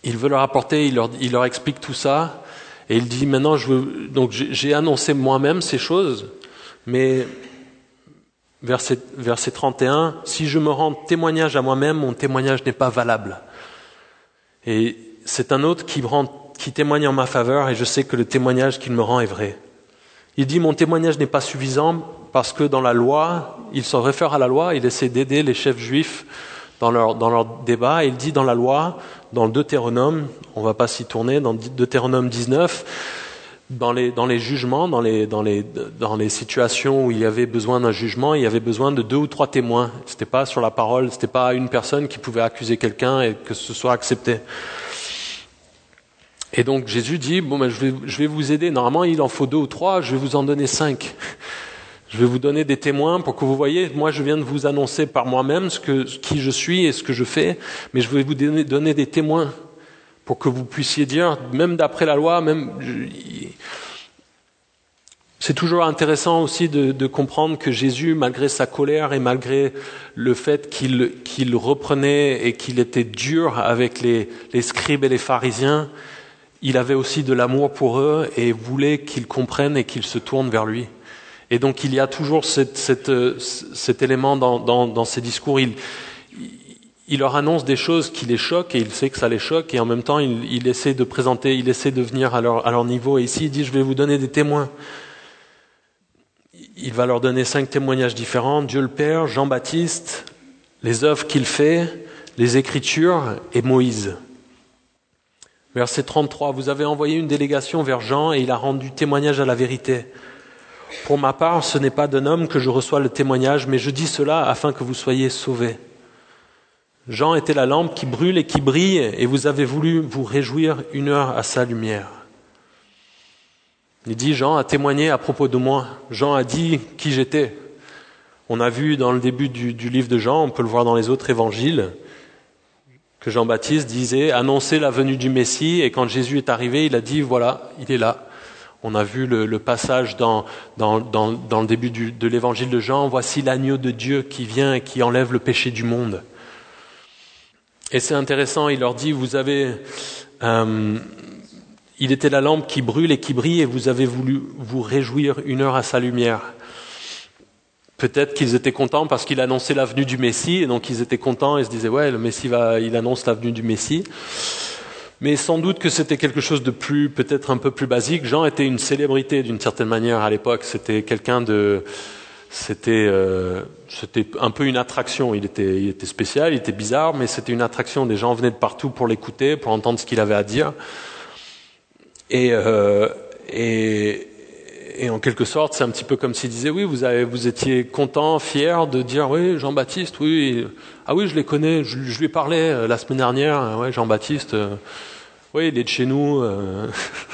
il veut leur apporter, il leur, il leur explique tout ça, et il dit maintenant, je veux, donc j'ai annoncé moi-même ces choses, mais verset, verset trente et un, si je me rends témoignage à moi-même, mon témoignage n'est pas valable. Et c'est un autre qui, rend, qui témoigne en ma faveur, et je sais que le témoignage qu'il me rend est vrai. Il dit mon témoignage n'est pas suffisant parce que dans la loi, il se réfère à la loi, il essaie d'aider les chefs juifs dans leur, dans leur débat, et il dit dans la loi, dans le Deutéronome, on ne va pas s'y tourner, dans Deutéronome dix-neuf, dans les, dans les jugements, dans les, dans, les, dans les situations où il y avait besoin d'un jugement, il y avait besoin de deux ou trois témoins. Ce n'était pas sur la parole, ce n'était pas une personne qui pouvait accuser quelqu'un et que ce soit accepté. Et donc Jésus dit, bon ben, je vais, je vais vous aider, normalement il en faut deux ou trois, je vais vous en donner cinq. Je vais vous donner des témoins pour que vous voyez, moi je viens de vous annoncer par moi-même ce que, qui je suis et ce que je fais, mais je vais vous donner, donner des témoins pour que vous puissiez dire, même d'après la loi, même... Je, c'est toujours intéressant aussi de, de comprendre que Jésus, malgré sa colère et malgré le fait qu'il, qu'il reprenait et qu'il était dur avec les, les scribes et les pharisiens, il avait aussi de l'amour pour eux et voulait qu'ils comprennent et qu'ils se tournent vers lui. Et donc il y a toujours cette, cette, cet élément dans, dans, dans ses discours. Il, il leur annonce des choses qui les choquent et il sait que ça les choque et en même temps il, il essaie de présenter, il essaie de venir à leur, à leur niveau. Et ici il dit je vais vous donner des témoins. Il va leur donner cinq témoignages différents. Dieu le Père, Jean-Baptiste, les œuvres qu'il fait, les Écritures et Moïse. Verset trente-trois, vous avez envoyé une délégation vers Jean et il a rendu témoignage à la vérité. Pour ma part, ce n'est pas d'un homme que je reçois le témoignage, mais je dis cela afin que vous soyez sauvés. Jean était la lampe qui brûle et qui brille, et vous avez voulu vous réjouir une heure à sa lumière. Il dit, Jean a témoigné à propos de moi. Jean a dit qui j'étais. On a vu dans le début du, du livre de Jean, on peut le voir dans les autres évangiles, que Jean-Baptiste disait annoncer la venue du Messie, et quand Jésus est arrivé, il a dit voilà, il est là. On a vu le, le passage dans, dans, dans, dans le début du, de l'évangile de Jean, voici l'agneau de Dieu qui vient et qui enlève le péché du monde. Et c'est intéressant, il leur dit, vous avez, euh, il était la lampe qui brûle et qui brille et vous avez voulu vous réjouir une heure à sa lumière. Peut-être qu'ils étaient contents parce qu'il annonçait la venue du Messie et donc ils étaient contents et se disaient ouais, le Messie va, il annonce la venue du Messie. Mais sans doute que c'était quelque chose de plus, peut-être un peu plus basique. Jean était une célébrité d'une certaine manière à l'époque. C'était quelqu'un de, c'était, euh, c'était un peu une attraction. Il était, il était spécial, il était bizarre, mais c'était une attraction. Des gens venaient de partout pour l'écouter, pour entendre ce qu'il avait à dire. Et, euh, et, et en quelque sorte, c'est un petit peu comme s'il disait oui, vous avez, vous étiez content, fier de dire oui, Jean-Baptiste, oui, ah oui, je les connais, je, je lui ai parlé euh, la semaine dernière, ouais, Jean-Baptiste. Euh, Oui, il est de chez nous. Euh...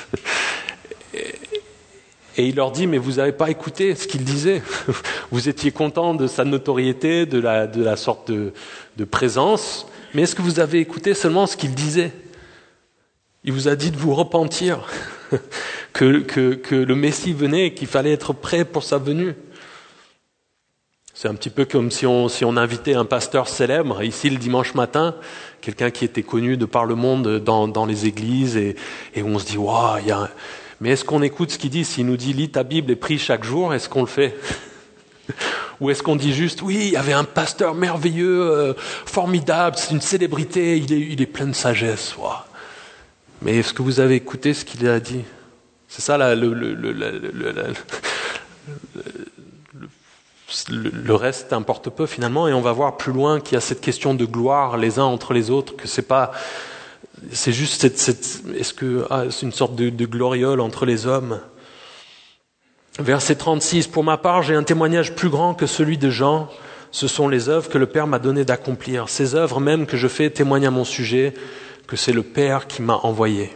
Et il leur dit, mais vous n'avez pas écouté ce qu'il disait. Vous étiez content de sa notoriété, de la, de la sorte de, de présence, mais est-ce que vous avez écouté seulement ce qu'il disait ? Il vous a dit de vous repentir, que, que, que le Messie venait et qu'il fallait être prêt pour sa venue. C'est un petit peu comme si on, si on invitait un pasteur célèbre, ici le dimanche matin, quelqu'un qui était connu de par le monde dans, dans les églises, et, et on se dit, waouh, il y a un... mais est-ce qu'on écoute ce qu'il dit ? S'il nous dit, lis ta Bible et prie chaque jour, est-ce qu'on le fait ? Ou est-ce qu'on dit juste, oui, il y avait un pasteur merveilleux, euh, formidable, c'est une célébrité, il est, il est plein de sagesse, waouh. Mais est-ce que vous avez écouté ce qu'il a dit ? C'est ça la, le, le, le, le, le, le, le, le reste importe peu finalement, et on va voir plus loin qu'il y a cette question de gloire les uns entre les autres, que c'est pas, c'est juste cette, cette est-ce que ah, c'est une sorte de, de gloriole entre les hommes. Verset trente-six, pour ma part, j'ai un témoignage plus grand que celui de Jean. Ce sont les œuvres que le Père m'a donné d'accomplir. Ces œuvres même que je fais témoignent à mon sujet que c'est le Père qui m'a envoyé.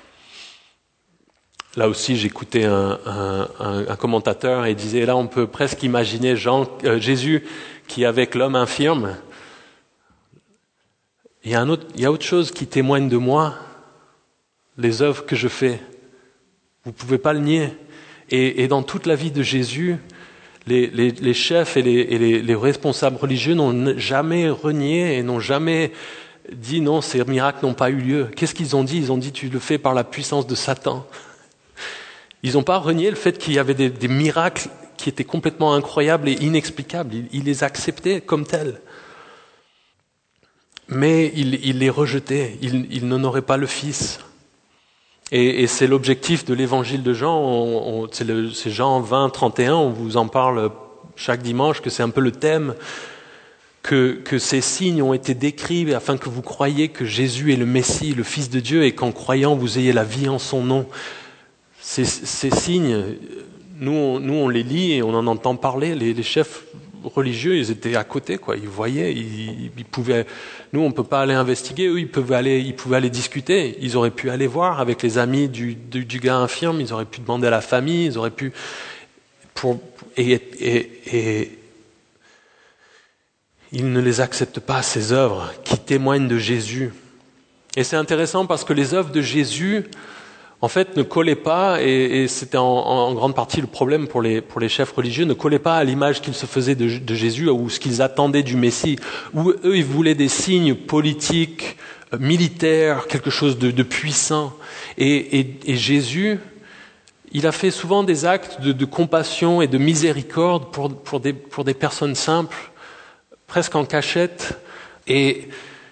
Là aussi, j'écoutais un, un, un, un commentateur et il disait, là on peut presque imaginer Jean, euh, Jésus qui est avec l'homme infirme. Il y a un autre, il y a autre chose qui témoigne de moi, les œuvres que je fais. Vous ne pouvez pas le nier. Et, et dans toute la vie de Jésus, les, les, les chefs et, les, et les, les responsables religieux n'ont jamais renié et n'ont jamais dit non, ces miracles n'ont pas eu lieu. Qu'est-ce qu'ils ont dit? Ils ont dit tu le fais par la puissance de Satan. Ils n'ont pas renié le fait qu'il y avait des, des miracles qui étaient complètement incroyables et inexplicables. Ils, ils les acceptaient comme tels. Mais ils, ils les rejetaient. Ils, ils n'honoraient pas le Fils. Et, et c'est l'objectif de l'évangile de Jean. On, on, c'est, le, c'est Jean vingt, trente et un. On vous en parle chaque dimanche, que c'est un peu le thème. Que, que ces signes ont été décrits afin que vous croyiez que Jésus est le Messie, le Fils de Dieu, et qu'en croyant, vous ayez la vie en son nom. Ces, ces signes, nous on, nous on les lit et on en entend parler. Les, les chefs religieux, ils étaient à côté, quoi. Ils voyaient, ils, ils pouvaient. Nous, on peut pas aller investiguer. Eux, ils pouvaient aller, ils pouvaient aller discuter. Ils auraient pu aller voir avec les amis du, du, du gars infirme. Ils auraient pu demander à la famille. Ils auraient pu pour et, et, et ils ne les acceptent pas, ces œuvres qui témoignent de Jésus. Et c'est intéressant parce que les œuvres de Jésus, en fait, ne collaient pas, et, et c'était en, en grande partie le problème pour les, pour les chefs religieux, ne collaient pas à l'image qu'ils se faisaient de, de Jésus ou ce qu'ils attendaient du Messie. Où eux, ils voulaient des signes politiques, euh, militaires, quelque chose de, de puissant. Et, et, et Jésus, il a fait souvent des actes de, de compassion et de miséricorde pour, pour, des, pour des personnes simples, presque en cachette. Et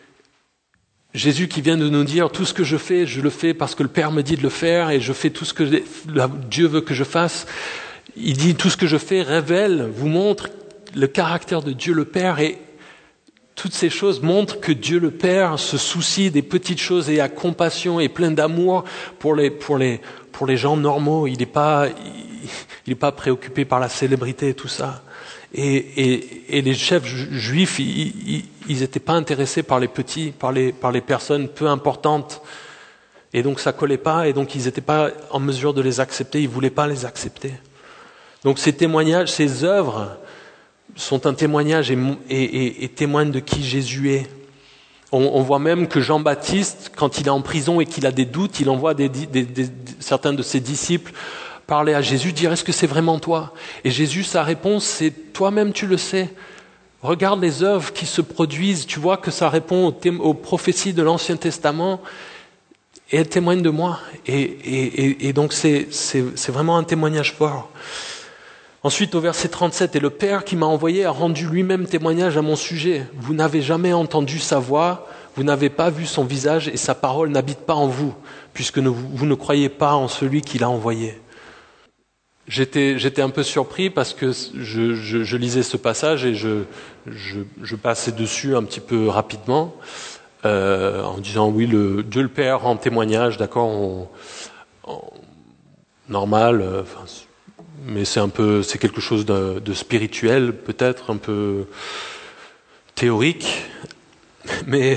Jésus qui vient de nous dire tout ce que je fais, je le fais parce que le Père me dit de le faire et je fais tout ce que Dieu veut que je fasse. Il dit tout ce que je fais révèle, vous montre le caractère de Dieu le Père, et toutes ces choses montrent que Dieu le Père se soucie des petites choses et a compassion et plein d'amour pour les, pour les, pour les gens normaux. Il n'est pas, il n'est pas préoccupé par la célébrité et tout ça. Et, et, et les chefs juifs, ils n'étaient pas intéressés par les petits, par les, par les personnes peu importantes. Et donc ça collait pas, et donc ils n'étaient pas en mesure de les accepter, ils voulaient pas les accepter. Donc ces témoignages, ces œuvres sont un témoignage et, et, et, et témoignent de qui Jésus est. On, on voit même que Jean-Baptiste, quand il est en prison et qu'il a des doutes, il envoie des, des, des, des, certains de ses disciples parler à Jésus, dire est-ce que c'est vraiment toi? Et Jésus, sa réponse, c'est toi-même tu le sais. Regarde les œuvres qui se produisent, tu vois que ça répond aux, thé- aux prophéties de l'Ancien Testament et elles témoignent de moi. Et, et, et, et donc c'est, c'est, c'est vraiment un témoignage fort. Ensuite au verset trente-sept, et le Père qui m'a envoyé a rendu lui-même témoignage à mon sujet. Vous n'avez jamais entendu sa voix, vous n'avez pas vu son visage et sa parole n'habite pas en vous, puisque ne, vous ne croyez pas en celui qui l'a envoyé. J'étais, j'étais un peu surpris parce que je, je, je lisais ce passage et je, je, je passais dessus un petit peu rapidement euh, en disant oui, le, Dieu le Père rend témoignage, d'accord, on, on, normal, euh, enfin, mais c'est un peu, c'est quelque chose de, de spirituel peut-être, un peu théorique, mais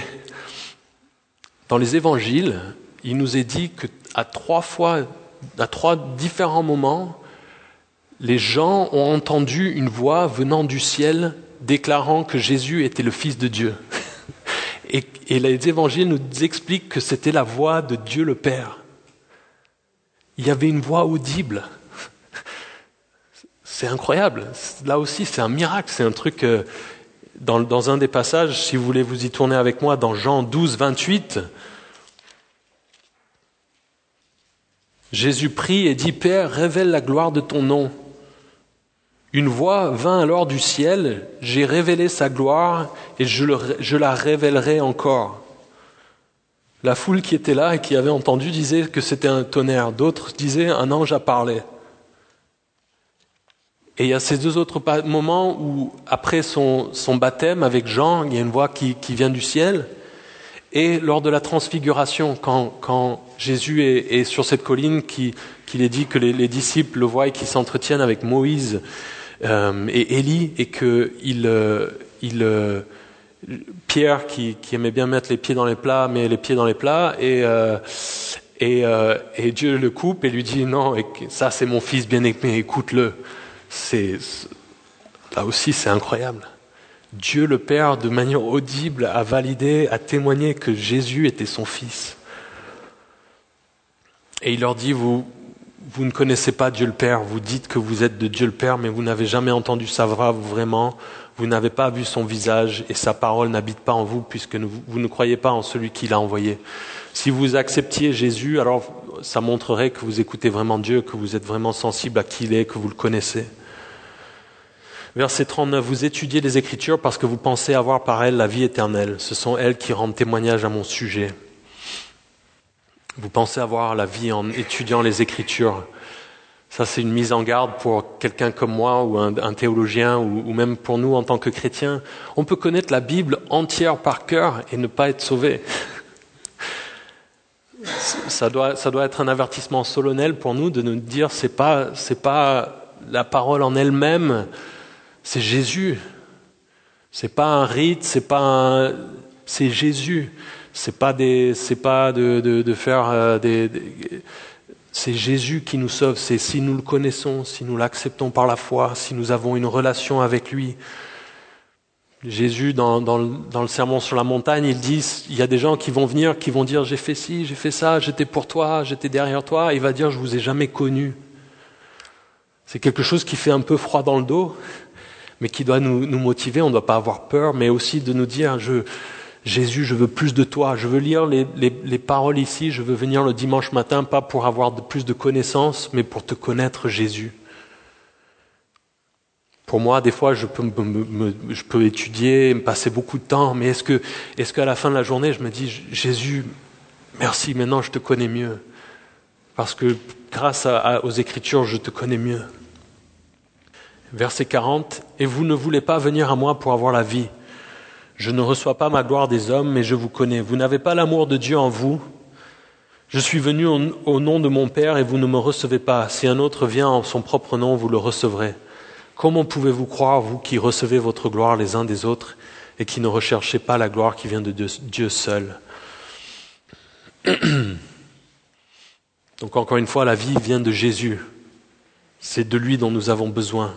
dans les évangiles, il nous est dit que à trois fois, à trois différents moments, les gens ont entendu une voix venant du ciel déclarant que Jésus était le Fils de Dieu. Et, et les évangiles nous expliquent que c'était la voix de Dieu le Père. Il y avait une voix audible. C'est incroyable. Là aussi, c'est un miracle. C'est un truc... Euh, dans, dans un des passages, si vous voulez vous y tourner avec moi, dans Jean douze, vingt-huit, Jésus prie et dit « Père, révèle la gloire de ton nom. » Une voix vint alors du ciel, « J'ai révélé sa gloire et je, le, je la révélerai encore. » La foule qui était là et qui avait entendu disait que c'était un tonnerre. D'autres disaient « Un ange a parlé. » Et il y a ces deux autres moments où, après son, son baptême avec Jean, il y a une voix qui, qui vient du ciel. Et lors de la transfiguration, quand, quand Jésus est, est sur cette colline, qui, qu'il est dit que les, les disciples le voient et qu'ils s'entretiennent avec Moïse euh, et Élie, et que il, euh, il, euh, Pierre, qui, qui aimait bien mettre les pieds dans les plats, met les pieds dans les plats, et, euh, et, euh, et Dieu le coupe et lui dit « Non, ça c'est mon fils bien-aimé, écoute-le. » C'est, là aussi, c'est incroyable. Dieu le Père, de manière audible, a validé, a témoigné que Jésus était son Fils. Et il leur dit, vous, vous ne connaissez pas Dieu le Père, vous dites que vous êtes de Dieu le Père, mais vous n'avez jamais entendu sa voix vraiment, vous n'avez pas vu son visage et sa parole n'habite pas en vous puisque vous ne croyez pas en celui qui l'a envoyé. Si vous acceptiez Jésus, alors ça montrerait que vous écoutez vraiment Dieu, que vous êtes vraiment sensible à qui il est, que vous le connaissez. Verset trente-neuf, vous étudiez les Écritures parce que vous pensez avoir par elles la vie éternelle. Ce sont elles qui rendent témoignage à mon sujet. Vous pensez avoir la vie en étudiant les Écritures. Ça, c'est une mise en garde pour quelqu'un comme moi ou un, un théologien ou, ou même pour nous en tant que chrétiens. On peut connaître la Bible entière par cœur et ne pas être sauvé. Ça doit, ça doit être un avertissement solennel pour nous de nous dire c'est pas, c'est pas la parole en elle-même, c'est Jésus. C'est pas un rite, c'est pas un, c'est Jésus. C'est pas des, c'est pas de, de, de faire euh, des, des, c'est Jésus qui nous sauve. C'est si nous le connaissons, si nous l'acceptons par la foi, si nous avons une relation avec lui. Jésus, dans, dans, dans le sermon sur la montagne, il dit, il y a des gens qui vont venir, qui vont dire, j'ai fait ci, j'ai fait ça, j'étais pour toi, j'étais derrière toi. Et il va dire, je vous ai jamais connu. C'est quelque chose qui fait un peu froid dans le dos, mais qui doit nous, nous motiver. On ne doit pas avoir peur, mais aussi de nous dire, je, Jésus, je veux plus de toi. Je veux lire les, les, les paroles ici. Je veux venir le dimanche matin, pas pour avoir de, plus de connaissances, mais pour te connaître, Jésus. Pour moi, des fois, je peux, me, me, je peux étudier, me passer beaucoup de temps, mais est-ce que, est-ce qu'à la fin de la journée, je me dis, Jésus, merci, maintenant je te connais mieux. Parce que grâce à, à, aux Écritures, je te connais mieux. Verset quarante, « Et vous ne voulez pas venir à moi pour avoir la vie. Je ne reçois pas ma gloire des hommes, mais je vous connais. Vous n'avez pas l'amour de Dieu en vous. Je suis venu au, au nom de mon Père et vous ne me recevez pas. Si un autre vient en son propre nom, vous le recevrez. Comment pouvez-vous croire, vous qui recevez votre gloire les uns des autres et qui ne recherchez pas la gloire qui vient de Dieu seul ?» Donc encore une fois, la vie vient de Jésus. C'est de lui dont nous avons besoin.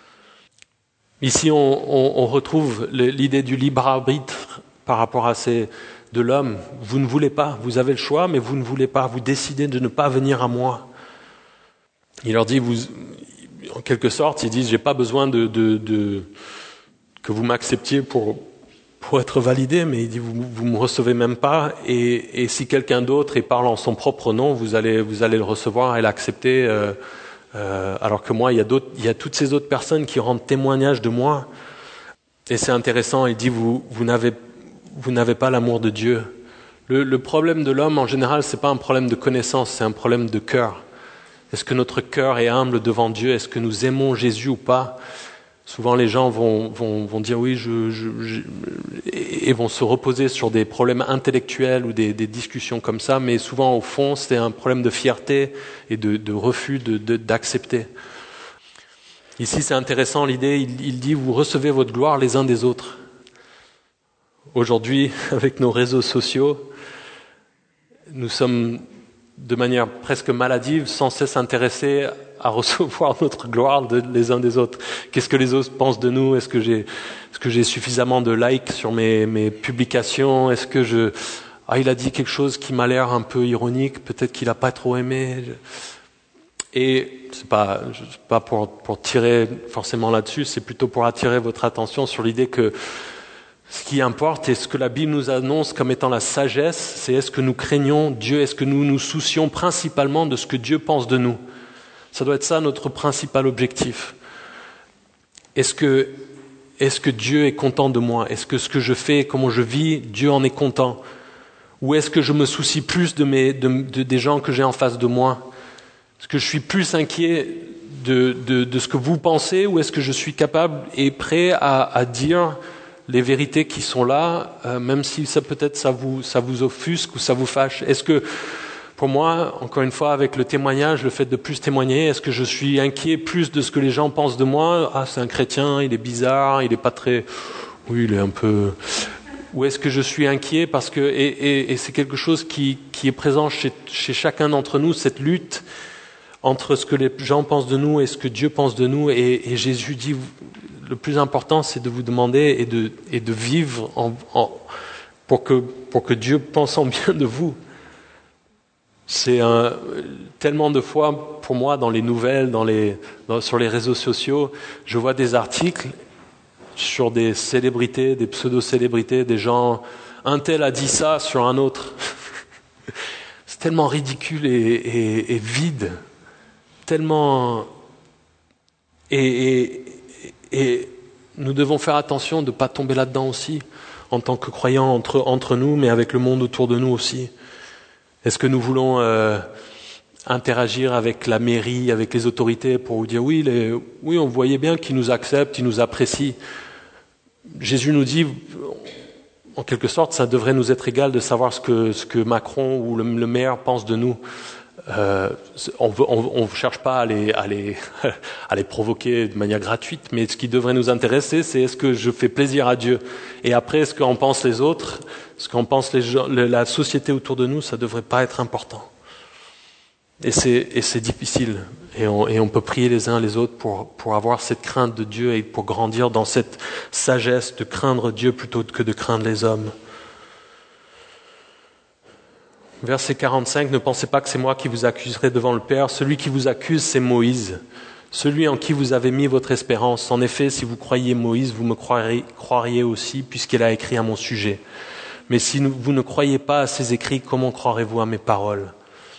Ici, on, on, on retrouve l'idée du libre arbitre par rapport à ces, de l'homme. Vous ne voulez pas, vous avez le choix, mais vous ne voulez pas. Vous décidez de ne pas venir à moi. Il leur dit, vous, en quelque sorte, ils disent, j'ai pas besoin de, de, de que vous m'acceptiez pour, pour être validé, mais il dit, vous, vous me recevez même pas. Et, et si quelqu'un d'autre et parle en son propre nom, vous allez, vous allez le recevoir et l'accepter. Euh, Euh, alors que moi, il y a d'autres, il y a toutes ces autres personnes qui rendent témoignage de moi. Et c'est intéressant, il dit, vous, vous n'avez, vous n'avez pas l'amour de Dieu. Le, le problème de l'homme, en général, c'est pas un problème de connaissance, c'est un problème de cœur. Est-ce que notre cœur est humble devant Dieu? Est-ce que nous aimons Jésus ou pas? Souvent, les gens vont, vont, vont dire oui, je, je, je, et vont se reposer sur des problèmes intellectuels ou des, des discussions comme ça, mais souvent, au fond, c'est un problème de fierté et de, de refus de, de, d'accepter. Ici, c'est intéressant l'idée, il, il dit, vous recevez votre gloire les uns des autres. Aujourd'hui, avec nos réseaux sociaux, nous sommes de manière presque maladive, sans cesse intéressés à recevoir notre gloire de, les uns des autres. Qu'est-ce que les autres pensent de nous? Est-ce que j'ai, est-ce que j'ai suffisamment de likes sur mes, mes publications? Est-ce que je, ah, il a dit quelque chose qui m'a l'air un peu ironique, peut-être qu'il a pas trop aimé. Et c'est pas, c'est pas pour, pour tirer forcément là-dessus, c'est plutôt pour attirer votre attention sur l'idée que ce qui importe et ce que la Bible nous annonce comme étant la sagesse, c'est est-ce que nous craignons Dieu, est-ce que nous nous soucions principalement de ce que Dieu pense de nous? Ça doit être ça notre principal objectif. Est-ce que, est-ce que Dieu est content de moi? Est-ce que ce que je fais, comment je vis, Dieu en est content? Ou est-ce que je me soucie plus de mes, de, de, des gens que j'ai en face de moi? Est-ce que je suis plus inquiet de, de, de ce que vous pensez, ou est-ce que je suis capable et prêt à, à dire les vérités qui sont là, euh, même si ça peut-être ça vous, ça vous offusque ou ça vous fâche? Est-ce que, pour moi, encore une fois, avec le témoignage, le fait de plus témoigner, est-ce que je suis inquiet plus de ce que les gens pensent de moi? Ah, c'est un chrétien, il est bizarre, il est pas très... Oui, il est un peu... Ou est-ce que je suis inquiet parce que... Et, et, et c'est quelque chose qui, qui est présent chez, chez chacun d'entre nous, cette lutte entre ce que les gens pensent de nous et ce que Dieu pense de nous. Et, et Jésus dit, le plus important, c'est de vous demander et de, et de vivre en, en, pour, que, pour que Dieu pense en bien de vous. C'est un, tellement de fois, pour moi, dans les nouvelles, dans les, dans, sur les réseaux sociaux, je vois des articles sur des célébrités, des pseudo-célébrités, des gens, un tel a dit ça sur un autre. C'est tellement ridicule et, et, et vide, tellement... Et, et, et nous devons faire attention de ne pas tomber là-dedans aussi, en tant que croyants entre, entre nous, mais avec le monde autour de nous aussi. Est-ce que nous voulons euh, interagir avec la mairie, avec les autorités pour vous dire oui, les, oui, on voyait bien qu'ils nous acceptent, ils nous apprécient. Jésus nous dit, en quelque sorte, ça devrait nous être égal de savoir ce que, ce que Macron ou le, le maire pense de nous. Euh, on ne cherche pas à les, à, les, à les provoquer de manière gratuite, mais ce qui devrait nous intéresser, c'est est-ce que je fais plaisir à Dieu? Et après, ce qu'en pensent les autres, ce qu'en pense les gens, la société autour de nous, ça ne devrait pas être important. Et c'est, et c'est difficile. Et on, et on peut prier les uns les autres pour, pour avoir cette crainte de Dieu et pour grandir dans cette sagesse de craindre Dieu plutôt que de craindre les hommes. Verset quarante-cinq, ne pensez pas que c'est moi qui vous accuserai devant le Père. Celui qui vous accuse, c'est Moïse, celui en qui vous avez mis votre espérance. En effet, si vous croyez Moïse, vous me croiriez, croiriez aussi, puisqu'il a écrit à mon sujet. Mais si vous ne croyez pas à ses écrits, comment croirez-vous à mes paroles?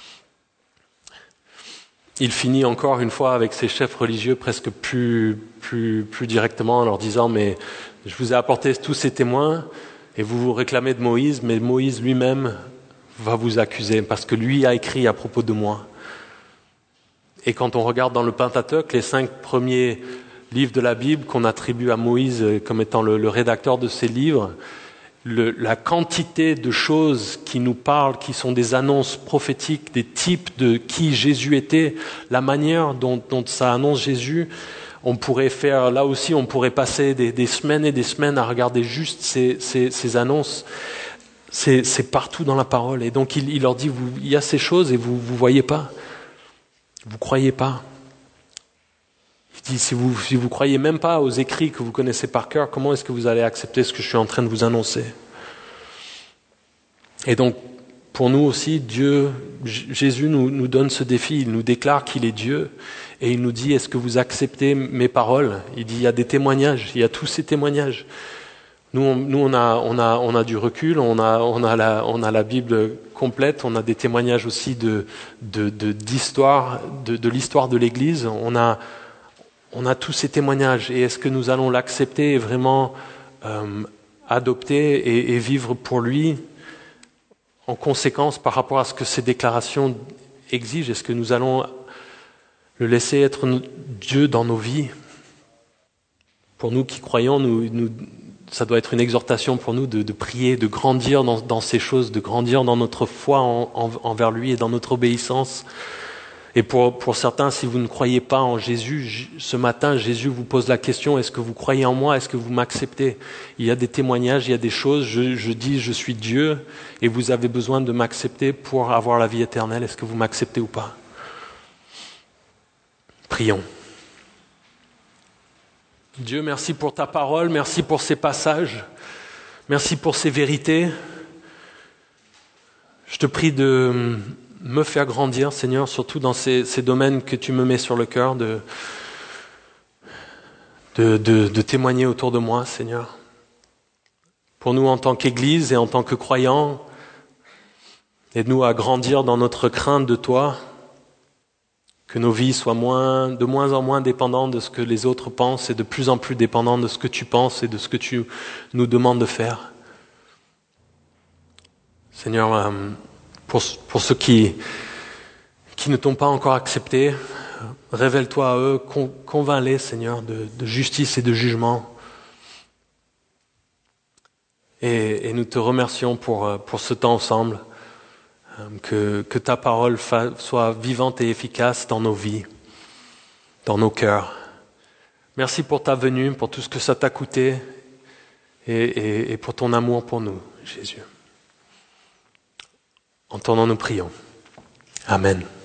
Il finit encore une fois avec ses chefs religieux presque plus, plus, plus directement en leur disant « Mais je vous ai apporté tous ces témoins et vous vous réclamez de Moïse, mais Moïse lui-même va vous accuser parce que lui a écrit à propos de moi. » Et quand on regarde dans le Pentateuque, les cinq premiers livres de la Bible qu'on attribue à Moïse comme étant le, le rédacteur de ces livres, le, la quantité de choses qui nous parlent, qui sont des annonces prophétiques, des types de qui Jésus était, la manière dont, dont ça annonce Jésus, on pourrait faire, là aussi, on pourrait passer des, des semaines et des semaines à regarder juste ces, ces, ces annonces. C'est, c'est partout dans la parole. Et donc il, il leur dit, vous, il y a ces choses et vous ne voyez pas. Vous ne croyez pas. Il dit, si vous si vous croyez même pas aux écrits que vous connaissez par cœur, comment est-ce que vous allez accepter ce que je suis en train de vous annoncer? Et donc, pour nous aussi, Dieu, Jésus nous, nous donne ce défi. Il nous déclare qu'il est Dieu. Et il nous dit, est-ce que vous acceptez mes paroles? Il dit, il y a des témoignages. Il y a tous ces témoignages. Nous, on, nous on, a, on, a, on a du recul, on a, on, a la, on a la Bible complète, on a des témoignages aussi de, de, de, d'histoire, de, de l'histoire de l'Église. On a, on a tous ces témoignages. Et est-ce que nous allons l'accepter et vraiment euh, adopter et, et vivre pour lui en conséquence par rapport à ce que ces déclarations exigent? Est-ce que nous allons le laisser être Dieu dans nos vies? Pour nous qui croyons, nous... nous ça doit être une exhortation pour nous de, de prier, de grandir dans, dans ces choses, de grandir dans notre foi en, en, envers lui et dans notre obéissance. Et pour, pour certains, si vous ne croyez pas en Jésus, ce matin, Jésus vous pose la question, est-ce que vous croyez en moi? Est-ce que vous m'acceptez? Il y a des témoignages, il y a des choses, je, je dis je suis Dieu et vous avez besoin de m'accepter pour avoir la vie éternelle. Est-ce que vous m'acceptez ou pas? Prions. Dieu, merci pour ta parole, merci pour ces passages, merci pour ces vérités. Je te prie de me faire grandir, Seigneur, surtout dans ces, ces domaines que tu me mets sur le cœur, de, de, de, de témoigner autour de moi, Seigneur. Pour nous en tant qu'Église et en tant que croyants, aide-nous à grandir dans notre crainte de toi, que nos vies soient moins, de moins en moins dépendantes de ce que les autres pensent et de plus en plus dépendantes de ce que tu penses et de ce que tu nous demandes de faire. Seigneur, pour, pour ceux qui, qui ne t'ont pas encore accepté, révèle-toi à eux, con, convainc-les, Seigneur, de, de justice et de jugement. Et, et nous te remercions pour, pour ce temps ensemble. Que, que ta parole fa, soit vivante et efficace dans nos vies, dans nos cœurs. Merci pour ta venue, pour tout ce que ça t'a coûté et, et, et pour ton amour pour nous, Jésus. En ton nom nous prions. Amen.